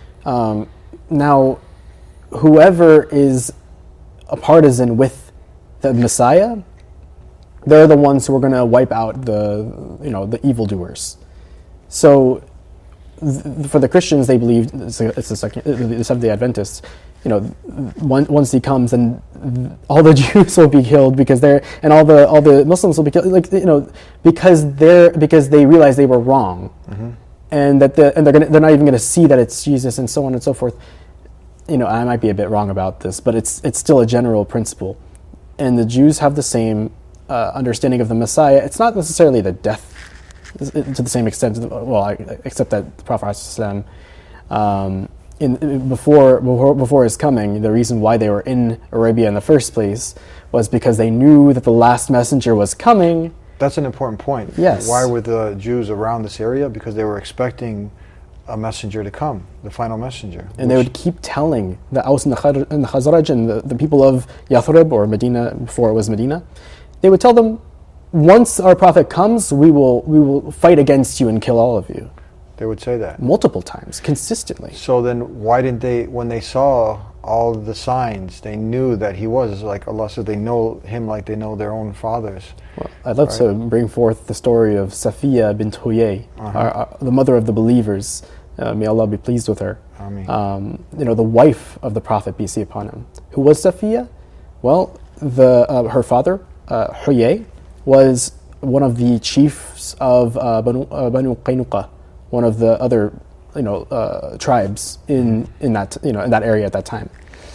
Now, whoever is a partisan with the Messiah, they're the ones who are going to wipe out the evildoers. So, for the Christians, they believe the Seventh-day Adventists. Once he comes, then all the Jews will be killed because all the Muslims will be killed. Because they realize they were wrong, and that they're not even going to see that it's Jesus, and so on and so forth. I might be a bit wrong about this, but it's still a general principle, and the Jews have the same understanding of the Messiah. It's not necessarily the death to the same extent. Except that the Prophet ﷺ, before his coming, the reason why they were in Arabia in the first place was because they knew that the last messenger was coming. That's an important point. Yes. Why were the Jews around this area? Because they were expecting a messenger to come, the final messenger. And they would keep telling the Aus and the Khazraj and the people of Yathrib, or Medina before it was Medina, they would tell them, once our prophet comes, we will fight against you and kill all of you. They would say that multiple times, consistently. So then, why didn't they? When they saw all the signs, they knew that he was, like Allah said, they know him like they know their own fathers. Well, I'd love to bring forth the story of Safiya bint Huyay, the mother of the believers. May Allah be pleased with her. Ameen. The wife of the Prophet, peace be upon him. Who was Safiya? Well, her father, Huyay, was one of the chiefs of Banu Qaynuqa, one of the other, tribes in that area at that time.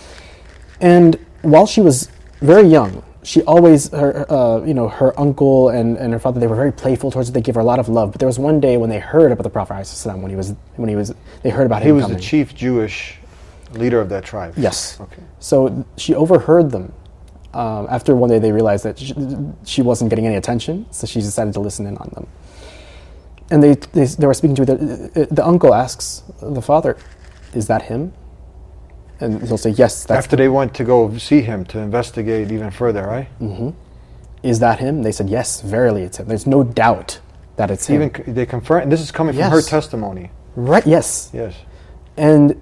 And while she was very young, she always her uncle and her father, they were very playful towards her. They gave her a lot of love. But there was one day when they heard about the Prophet ﷺ, they heard about him coming. He was the chief Jewish leader of that tribe. Yes. Okay. So she overheard them. After one day they realized that she wasn't getting any attention, so she decided to listen in on them. And they were speaking to her. The uncle asks the father, "Is that him?" And he'll say, "Yes, that's After they went to go see him to investigate even further, right? Mm-hmm. Is that him? They said, "Yes, verily it's him." There's no doubt that it's him. Even they confirm. This is coming from her testimony, right? Yes. Yes. And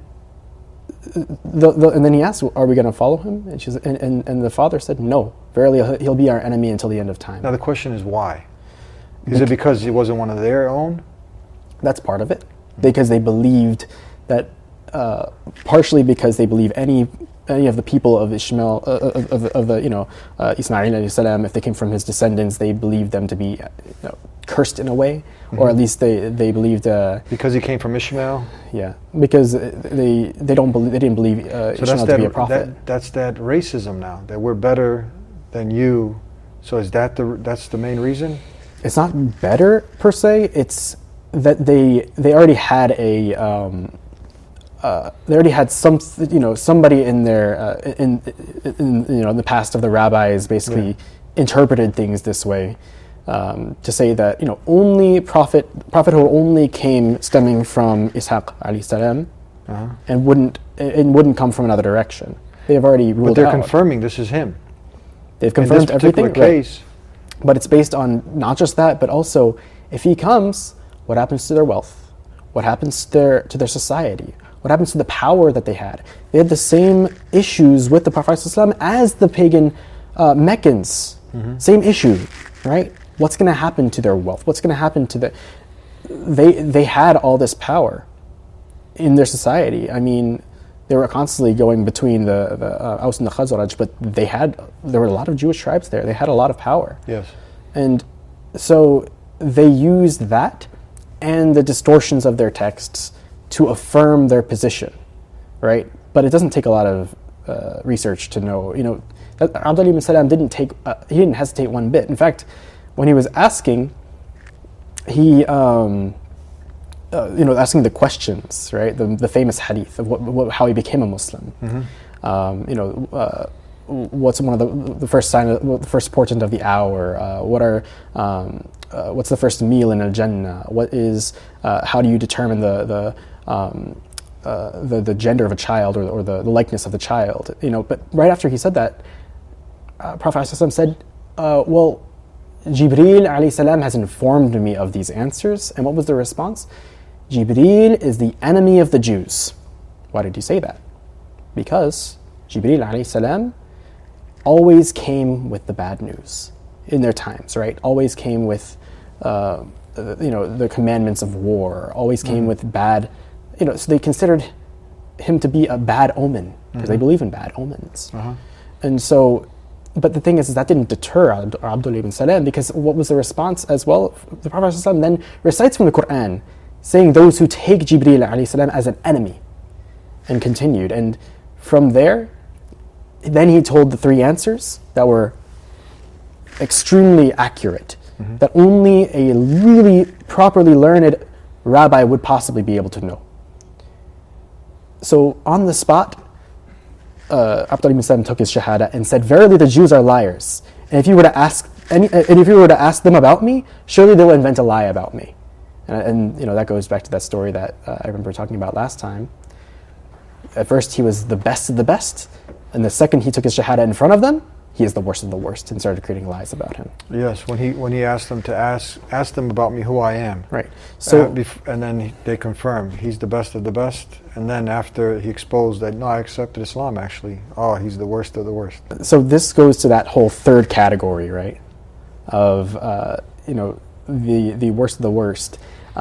and then he asked, "Are we going to follow him?" And and the father said, "No, verily he'll be our enemy until the end of time." Now the question is why? Is it because he wasn't one of their own? That's part of it, because they believed that. Partially because they believe any of the people of Ishmael, Ismail alayhi salam, if they came from his descendants, they believed them to be cursed in a way, or at least they believed because he came from Ishmael. Yeah, because they didn't believe Ishmael to be a prophet. That's that racism now, that we're better than you. So is that's the main reason? It's not better per se. It's that they already had somebody in their in the past of the rabbis basically interpreted things this way, to say that only prophethood only came stemming from Ishaq alayhi salam, and wouldn't come from another direction. They have already ruled out. But they're confirming this is him. They've confirmed everything. Case. But it's based on not just that, but also if he comes, what happens to their wealth? What happens to their society? What happens to the power that they had? They had the same issues with the Prophet ﷺ as the pagan Meccans. Same issue, right? What's going to happen to their wealth? What's going to happen to they had all this power in their society. I mean, they were constantly going between the Aus and the Khazraj, but there were a lot of Jewish tribes there. They had a lot of power. Yes. And so they used that and the distortions of their texts to affirm their position, right? But it doesn't take a lot of research to know. Abdullah ibn Salam didn't hesitate one bit. In fact, when he was asking, asking the questions, right? The famous hadith of how he became a Muslim. What's one of the first the first portent of the hour? What's the first meal in al-Jannah? What is? How do you determine the gender of a child or the likeness of the child? But right after he said that, Prophet ﷺ said, "Well, Jibreel alayhi salam has informed me of these answers." And what was the response? Jibreel is the enemy of the Jews. Why did he say that? Because Jibreel alayhi salam always came with the bad news in their times, right? Always came with, the commandments of war. Always came with bad, so they considered him to be a bad omen because they believe in bad omens. And so, but the thing is that didn't deter Abdullah ibn Salam, because what was the response as well? The Prophet ﷺ then recites from the Quran, saying those who take Jibreel alayhi salam as an enemy, and continued. And from there, then he told the three answers that were extremely accurate, that only a really properly learned rabbi would possibly be able to know. So on the spot, Abdullah ibn Salam took his shahada and said, "Verily the Jews are liars, and if you were to ask them about me, surely they will invent a lie about me." And that goes back to that story that I remember talking about last time. At first he was the best of the best, and the second he took his shahada in front of them, he is the worst of the worst, and started creating lies about him. Yes, when he asked them to ask them about me who I am. Right. So and then they confirmed he's the best of the best, and then after he exposed that, no, I accepted Islam actually. Oh, he's the worst of the worst. So this goes to that whole third category, right? Of the worst of the worst.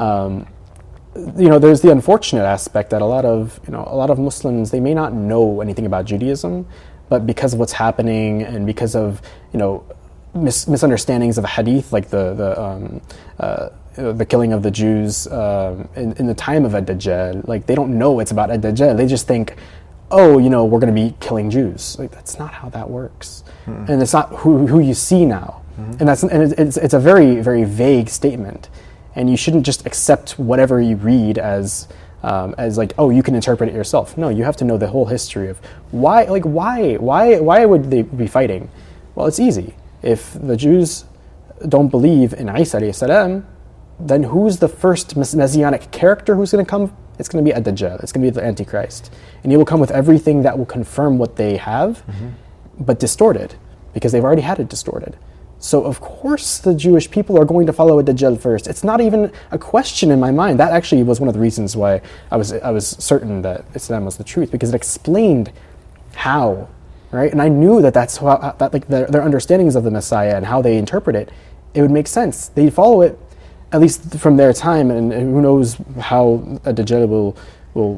There's the unfortunate aspect that a lot of Muslims, they may not know anything about Judaism, but because of what's happening and because of misunderstandings of a hadith, like the killing of the Jews in the time of Ad-Dajjal, like they don't know it's about Ad-Dajjal. They just think, we're going to be killing Jews. Like that's not how that works, and it's not who you see now, and it's a very, very vague statement. And you shouldn't just accept whatever you read as like, you can interpret it yourself. No, you have to know the whole history of why would they be fighting? Well, it's easy. If the Jews don't believe in Isa alayhi salam, then who's the first messianic character who's going to come? It's going to be Ad-Dajjal. It's going to be the Antichrist. And he will come with everything that will confirm what they have, but distorted, because they've already had it distorted. So of course the Jewish people are going to follow Ad-Dajjal first. It's not even a question in my mind. That actually was one of the reasons why I was certain that Islam was the truth, because it explained how, right? And I knew that's how their understandings of the Messiah and how they interpret it, it would make sense. They follow it, at least from their time, and who knows how Ad-Dajjal will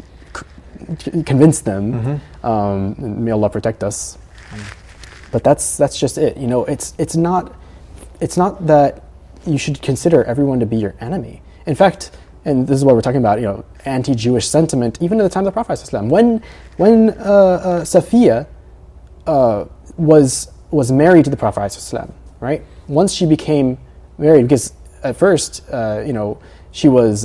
convince them. May Allah protect us. But that's just it. It's not that you should consider everyone to be your enemy. In fact, and this is what we're talking about, anti-Jewish sentiment, even at the time of the Prophet ﷺ. When Safiya was married to the Prophet ﷺ, right? Once she became married, because at first, she was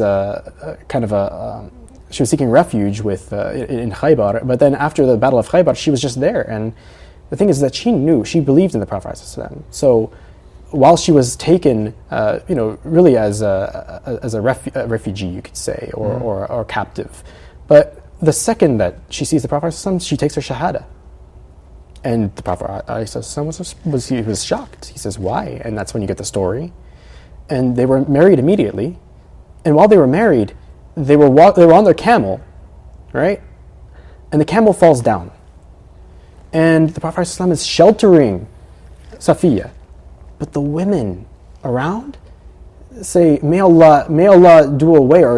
she was seeking refuge in Khaybar, but then after the Battle of Khaybar, she was just there. And the thing is that she believed in the Prophet ﷺ. So while she was taken, really as a refugee, you could say, or captive, but the second that she sees the Prophet ﷺ, she takes her shahada. And the Prophet ﷺ was shocked. He says, why? And that's when you get the story. And they were married immediately. And while they were married, they were on their camel, right? And the camel falls down. And the Prophet ﷺ is sheltering Safiya. But the women around say, may Allah do away or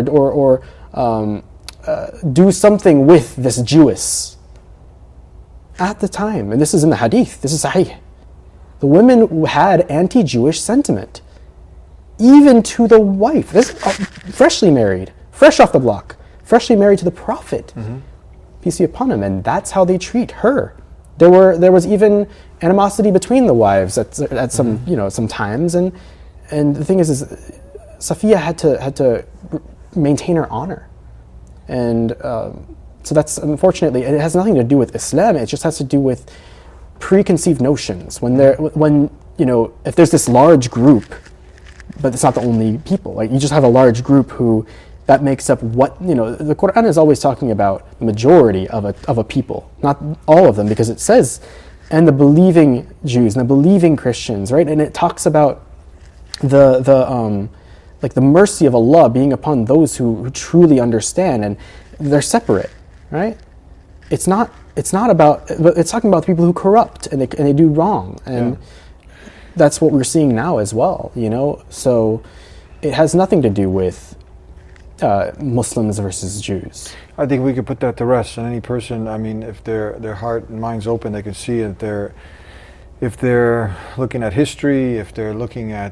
do something with this Jewess. At the time, and this is in the hadith, this is sahih, the women had anti-Jewish sentiment. Even to the wife, this freshly married, fresh off the block, freshly married to the Prophet, peace be upon him, and that's how they treat her. There was even animosity between the wives at some times, and the thing is Safiya had to maintain her honor, and so that's, unfortunately, it has nothing to do with Islam. It just has to do with preconceived notions. If there's this large group, but it's not the only people. Like, you just have a large group that makes up the Quran is always talking about the majority of a people, not all of them, because it says, and the believing Jews and the believing Christians, right? And it talks about the mercy of Allah being upon those who truly understand, and they're separate, right? It's talking about the people who corrupt and they do wrong, and that's what we're seeing now as well, So it has nothing to do with Muslims versus Jews. I think we could put that to rest. And any person, if their heart and mind's open, they can see it. If they're looking at history, if they're looking at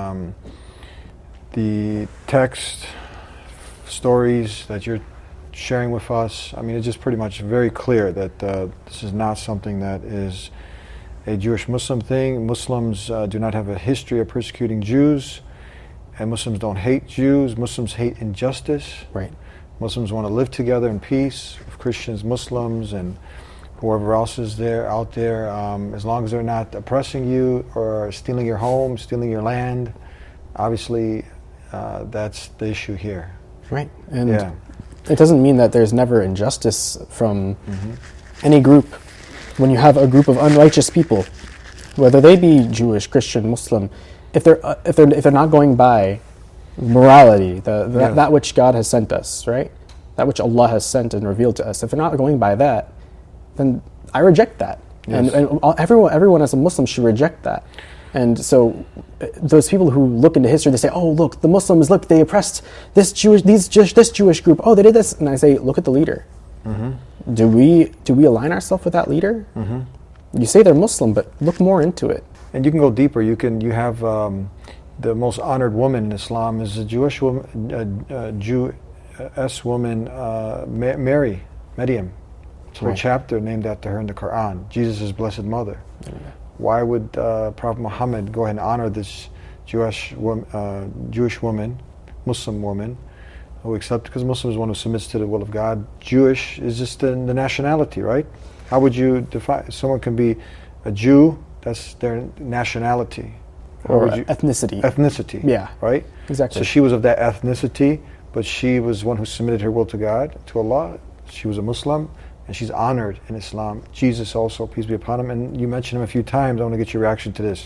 the text stories that you're sharing with us, it's just pretty much very clear that this is not something that is a Jewish Muslim thing. Muslims do not have a history of persecuting Jews, and Muslims don't hate Jews. Muslims hate injustice. Right. Muslims want to live together in peace with Christians, Muslims, and whoever else is out there, as long as they're not oppressing you or stealing your home, stealing your land. Obviously, that's the issue here. Right. And it doesn't mean that there's never injustice from any group. When you have a group of unrighteous people, whether they be Jewish, Christian, Muslim, if they're not going by morality, that which God has sent us, right? That which Allah has sent and revealed to us. If they're not going by that, then I reject that, and everyone as a Muslim should reject that. And so, those people who look into history, they say, "Oh, look, the Muslims, look, they oppressed this Jewish group. Oh, they did this." And I say, "Look at the leader. Do we align ourselves with that leader? You say they're Muslim, but look more into it." And you can go deeper. You have the most honored woman in Islam is a Jewish woman, Jewish woman, Mary, Maryam. It's a whole chapter named after her in the Quran, Jesus' blessed mother. Why would Prophet Muhammad go ahead and honor this Jewish woman, Muslim woman, who accepts, because Muslim is one who submits to the will of God. Jewish is just the nationality, right? How would you define? Someone can be a Jew, that's their nationality. Or ethnicity. Ethnicity. Yeah. Right? Exactly. So she was of that ethnicity, but she was one who submitted her will to God, to Allah. She was a Muslim, and she's honored in Islam. Jesus also, peace be upon him, and you mentioned him a few times. I want to get your reaction to this.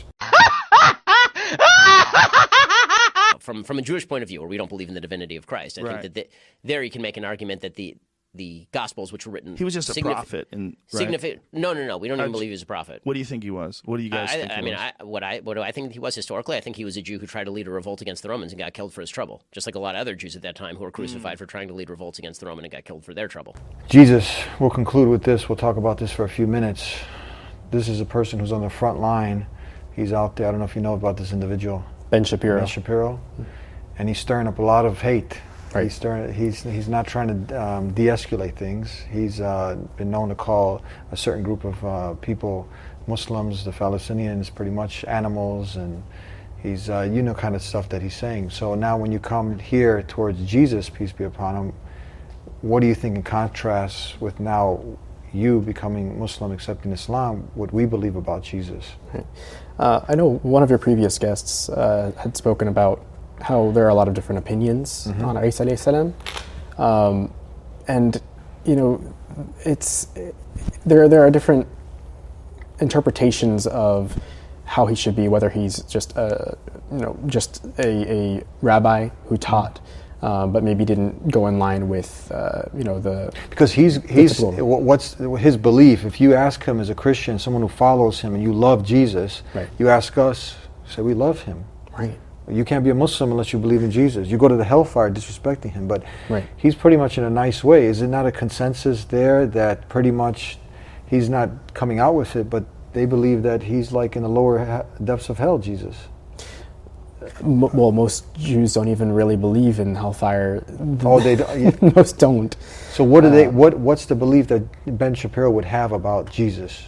From a Jewish point of view, where we don't believe in the divinity of Christ, I think that there you can make an argument that the Gospels, which were written, he was just a prophet, and significant. No, we don't even believe he was a prophet. What do you think he was? What do you guys think he was? What do I think he was historically? I think he was a Jew who tried to lead a revolt against the Romans and got killed for his trouble, just like a lot of other Jews at that time who were crucified for trying to lead revolts against the Roman and got killed for their trouble. Jesus, we'll conclude with this. We'll talk about this for a few minutes. This is a person who's on the front line. He's out there. I don't know if you know about this individual. Ben Shapiro. Ben Shapiro, and he's stirring up a lot of hate. Right. He's not trying to de-escalate things. He's been known to call a certain group of people, Muslims, the Palestinians, pretty much animals, and he's kind of stuff that he's saying. So now when you come here towards Jesus, peace be upon him, what do you think in contrast with now you becoming Muslim, accepting Islam, what we believe about Jesus? I know one of your previous guests had spoken about how there are a lot of different opinions on Isa alayhi salam, and there are different interpretations of how he should be, whether he's just a rabbi who taught, but maybe didn't go in line with the, because he's what's his belief. If you ask him as a Christian, someone who follows him, and you love Jesus, right. You ask us, say we love him. Right. You can't be a Muslim unless you believe in Jesus. You go to the hellfire disrespecting him, but right. He's pretty much in a nice way. Is it not a consensus there that pretty much he's not coming out with it, but they believe that he's like in the lower depths of hell, Jesus? Well, most Jews don't even really believe in hellfire. Oh, they don't. Most don't. So what do they? What's the belief that Ben Shapiro would have about Jesus?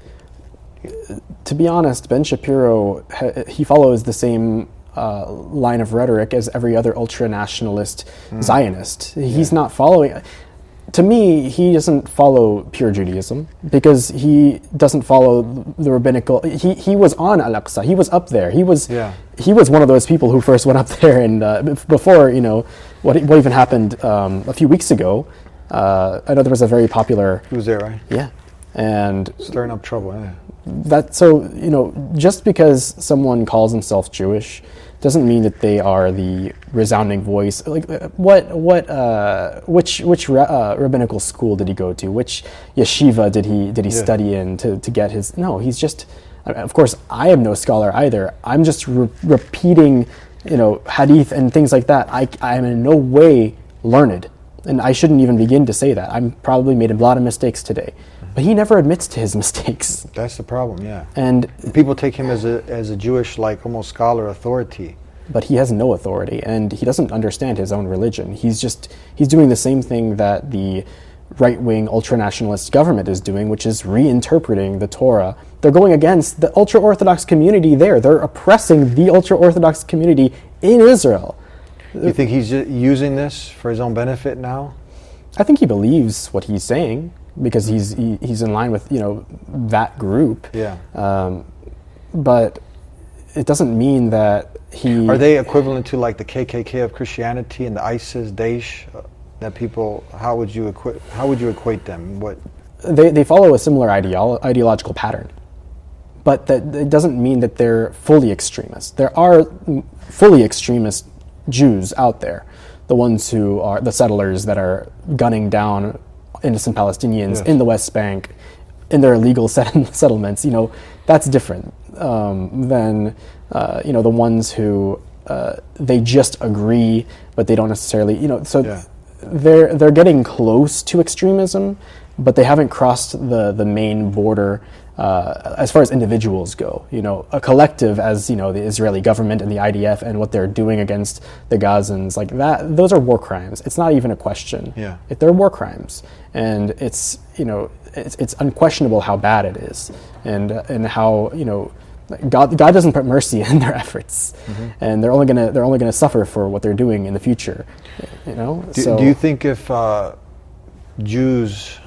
To be honest, Ben Shapiro, he follows the same line of rhetoric as every other ultra-nationalist Zionist. He's not following. To me, he doesn't follow pure Judaism because he doesn't follow the rabbinical. He was on Al-Aqsa. He was up there. He was one of those people who first went up there, and before what even happened a few weeks ago. I know there was a very popular. He was there, right? Yeah, and stirring up trouble. Yeah. Just because someone calls himself Jewish doesn't mean that they are the resounding voice. Like, which rabbinical school did he go to? Which yeshiva did he study in to get his? No, he's just. Of course, I am no scholar either. I'm just repeating, hadith and things like that. I am in no way learned, and I shouldn't even begin to say that. I'm probably made a lot of mistakes today. But he never admits to his mistakes. That's the problem, yeah. And people take him as a Jewish, like almost scholar authority. But he has no authority, and he doesn't understand his own religion. He's doing the same thing that the right-wing ultra-nationalist government is doing, which is reinterpreting the Torah. They're going against the ultra-Orthodox community there. They're oppressing the ultra-Orthodox community in Israel. You think he's using this for his own benefit now? I think he believes what he's saying, because he's in line with that group. Yeah. But it doesn't mean that he. Are they equivalent to like the KKK of Christianity and the ISIS, Daesh? That people, how would you equate them? What? They follow a similar ideological pattern, but that it doesn't mean that they're fully extremists. There are fully extremist Jews out there, the ones who are the settlers that are gunning down innocent Palestinians in the West Bank, in their illegal settlements. That's different than the ones who they just agree, but they don't necessarily. They're getting close to extremism, but they haven't crossed the main border as far as individuals go. A collective as the Israeli government and the IDF and what they're doing against the Gazans, like that, those are war crimes. It's not even a question. Yeah. They're war crimes, and it's it's unquestionable how bad it is, and how God doesn't put mercy in their efforts, and they're only gonna suffer for what they're doing in the future. Do you think if Jews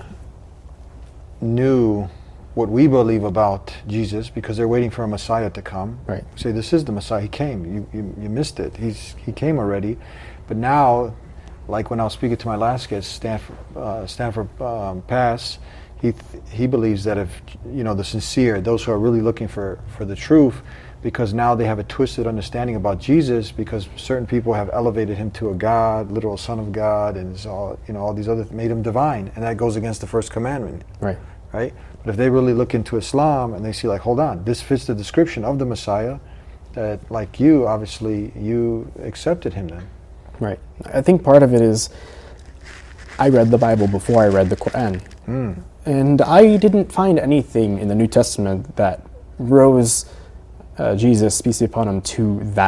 knew what we believe about Jesus, because they're waiting for a Messiah to come, right? Say this is the Messiah. He came. You missed it. He came already, but now, like when I was speaking to my last guest, Stanford Pass. He believes that if the sincere, those who are really looking for the truth, because now they have a twisted understanding about Jesus, because certain people have elevated him to a God, literal Son of God, and all these other made him divine, and that goes against the first commandment, right? But if they really look into Islam and they see, like, hold on, this fits the description of the Messiah, that like you obviously you accepted him then, right? I think part of it is I read the Bible before I read the Quran. And I didn't find anything in the New Testament that rose Jesus, peace be upon him, to that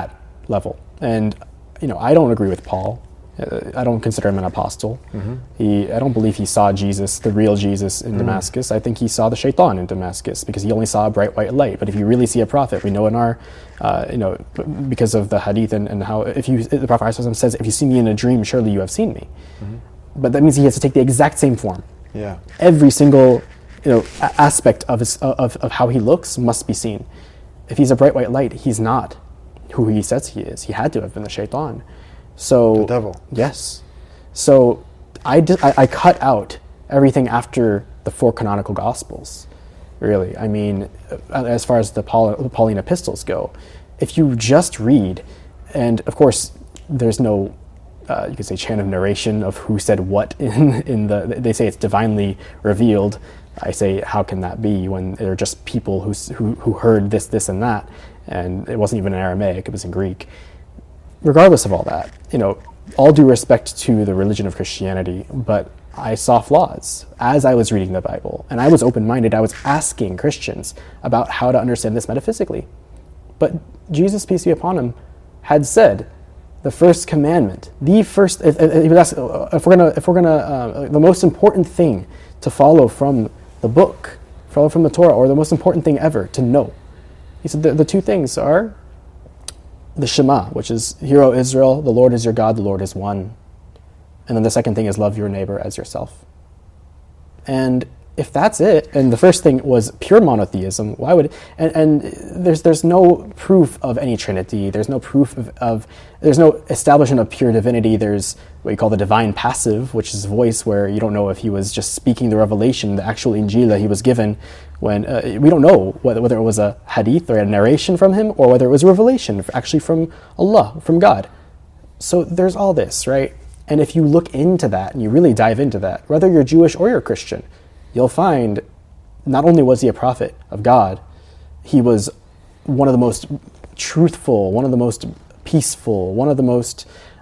level. And, I don't agree with Paul. I don't consider him an apostle. I don't believe he saw Jesus, the real Jesus, in Damascus. I think he saw the shaitan in Damascus because he only saw a bright white light. But if you really see a prophet, we know in our, because of the hadith and how, the Prophet ﷺ says, if you see me in a dream, surely you have seen me. But that means he has to take the exact same form. Yeah. Every single, aspect of of how he looks must be seen. If he's a bright white light, he's not who he says he is. He had to have been the shaitan. So the devil. Yes. So I cut out everything after the 4 canonical Gospels, really. I mean, as far as the Pauline epistles go, if you just read, and of course there's no, you could say, chain of narration of who said what they say it's divinely revealed. I say, how can that be when they're just people who heard this, and that, and it wasn't even in Aramaic, it was in Greek. Regardless of all that, all due respect to the religion of Christianity, but I saw flaws as I was reading the Bible, and I was open-minded. I was asking Christians about how to understand this metaphysically. But Jesus, peace be upon him, had said the first commandment, the most important thing to follow from the book, follow from the Torah, or the most important thing ever to know. He said the 2 things are the Shema, which is, Hear, O Israel, the Lord is your God, the Lord is one. And then the second thing is love your neighbor as yourself. And if that's it, and the first thing was pure monotheism, why would and there's no proof of any Trinity, there's no proof there's no establishment of pure divinity. There's what you call the divine passive, which is voice, where you don't know if he was just speaking the revelation, the actual Injil that he was given, when we don't know whether it was a hadith or a narration from him, or whether it was a revelation actually from Allah, from God. So there's all this, right? And if you look into that and you really dive into that, whether you're Jewish or you're Christian, you'll find not only was he a prophet of God, he was one of the most truthful, one of the most peaceful, one of the most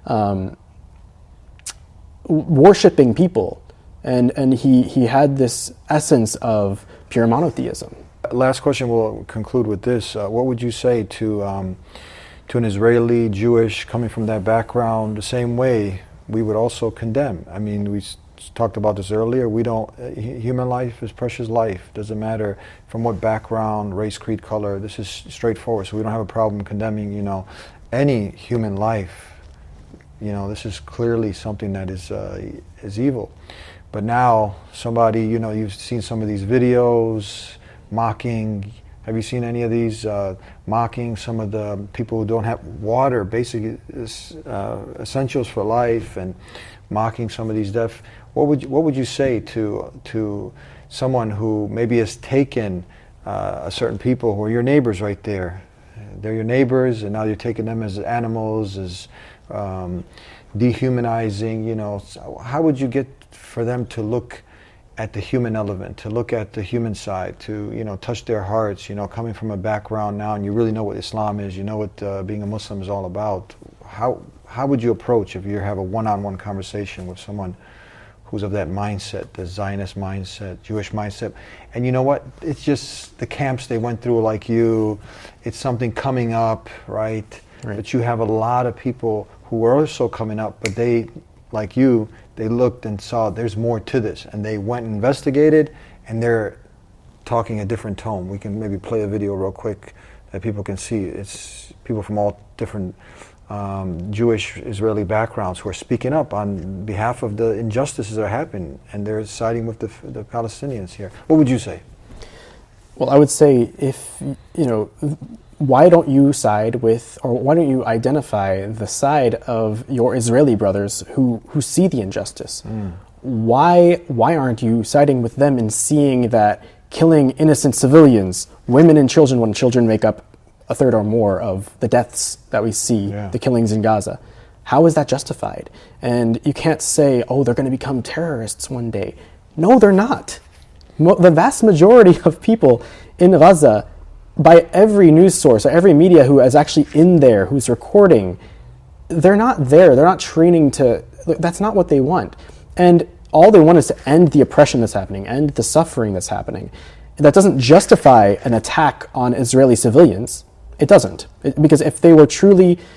worshipping people. And he had this essence of pure monotheism. Last question, we'll conclude with this. What would you say to an Israeli Jewish coming from that background, the same way we would also condemn? I mean, we talked about this earlier. We don't. Human life is precious life. Doesn't matter from what background, race, creed, color. This is straightforward. So we don't have a problem condemning, any human life. This is clearly something that is evil. But now somebody, you've seen some of these videos mocking. Have you seen any of these mocking some of the people who don't have water, basic essentials for life, and mocking some of these deaf? What would you say to someone who maybe has taken a certain people who are your neighbors right there? They're your neighbors, and now you're taking them as animals, as dehumanizing. How would you get for them to look at the human element, to look at the human side, to touch their hearts? Coming from a background now, and you really know what Islam is, you know what being a Muslim is all about. How would you approach if you have a one-on-one conversation with someone who's of that mindset, the Zionist mindset, Jewish mindset? And you know what? It's just the camps they went through, like you. It's something coming up, right? But you have a lot of people who are also coming up, but they, like you, they looked and saw there's more to this, and they went and investigated, and they're talking a different tone. We can maybe play a video real quick that people can see. It's people from all different Jewish, Israeli backgrounds who are speaking up on behalf of the injustices that are happening, and they're siding with the Palestinians here. What would you say? Well, I would say, why don't you side with, or why don't you identify the side of your Israeli brothers who see the injustice? Why aren't you siding with them in seeing that killing innocent civilians, women and children, when children make up a third or more of the deaths that we see, the killings in Gaza, how is that justified? And you can't say, they're going to become terrorists one day. No, they're not. The vast majority of people in Gaza, by every news source, or every media who is actually in there, who's recording, they're not there. They're not training to, that's not what they want. And all they want is to end the oppression that's happening, end the suffering that's happening. That doesn't justify an attack on Israeli civilians. It doesn't. Because if they were truly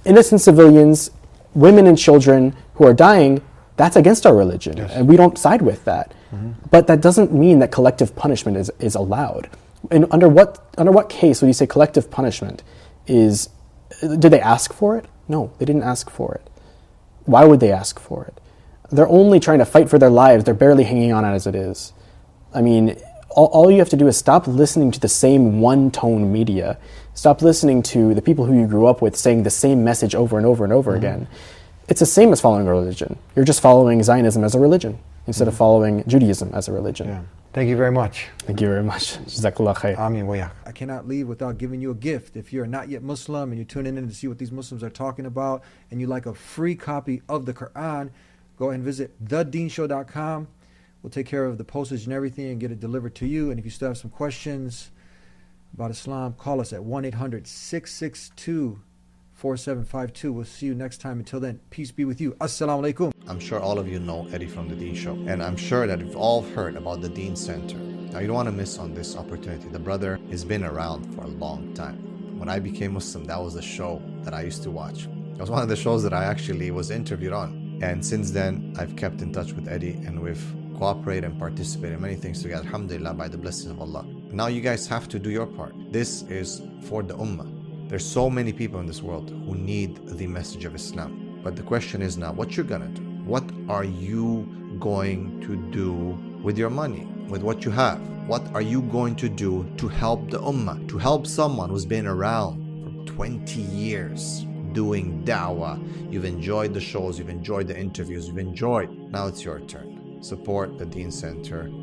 innocent civilians, women and children who are dying, that's against our religion, and we don't side with that. But that doesn't mean that collective punishment is allowed. And under what case would you say collective punishment is? Did they ask for it? No, they didn't ask for it. Why would they ask for it? They're only trying to fight for their lives. They're barely hanging on as it is. I mean, all you have to do is stop listening to the same one-tone media. Stop listening to the people who you grew up with saying the same message over and over and over again. It's the same as following a religion. You're just following Zionism as a religion instead of following Judaism as a religion. Yeah. Thank you very much. Thank you very much. Jazakallah khair. Ameen wa yak. I cannot leave without giving you a gift. If you're not yet Muslim and you're tuning in to see what these Muslims are talking about and you like a free copy of the Quran, go ahead and visit thedeenshow.com. We'll take care of the postage and everything and get it delivered to you. And if you still have some questions about Islam, call us at 1-800-662-4752. We'll see you next time. Until then, peace be with you. Assalamu alaikum. I'm sure all of you know Eddie from The Deen Show. And I'm sure that you've all heard about the Deen Center. Now, you don't want to miss on this opportunity. The brother has been around for a long time. When I became Muslim, that was a show that I used to watch. It was one of the shows that I actually was interviewed on. And since then, I've kept in touch with Eddie and we've cooperated and participated in many things together. Alhamdulillah, by the blessings of Allah. Now you guys have to do your part. This is for the Ummah. There's so many people in this world who need the message of Islam. But the question is now, what you're gonna do? What are you going to do with your money, with what you have? What are you going to do to help the Ummah, to help someone who's been around for 20 years doing da'wah? You've enjoyed the shows, you've enjoyed the interviews, you've enjoyed. Now it's your turn. Support the Deen Center.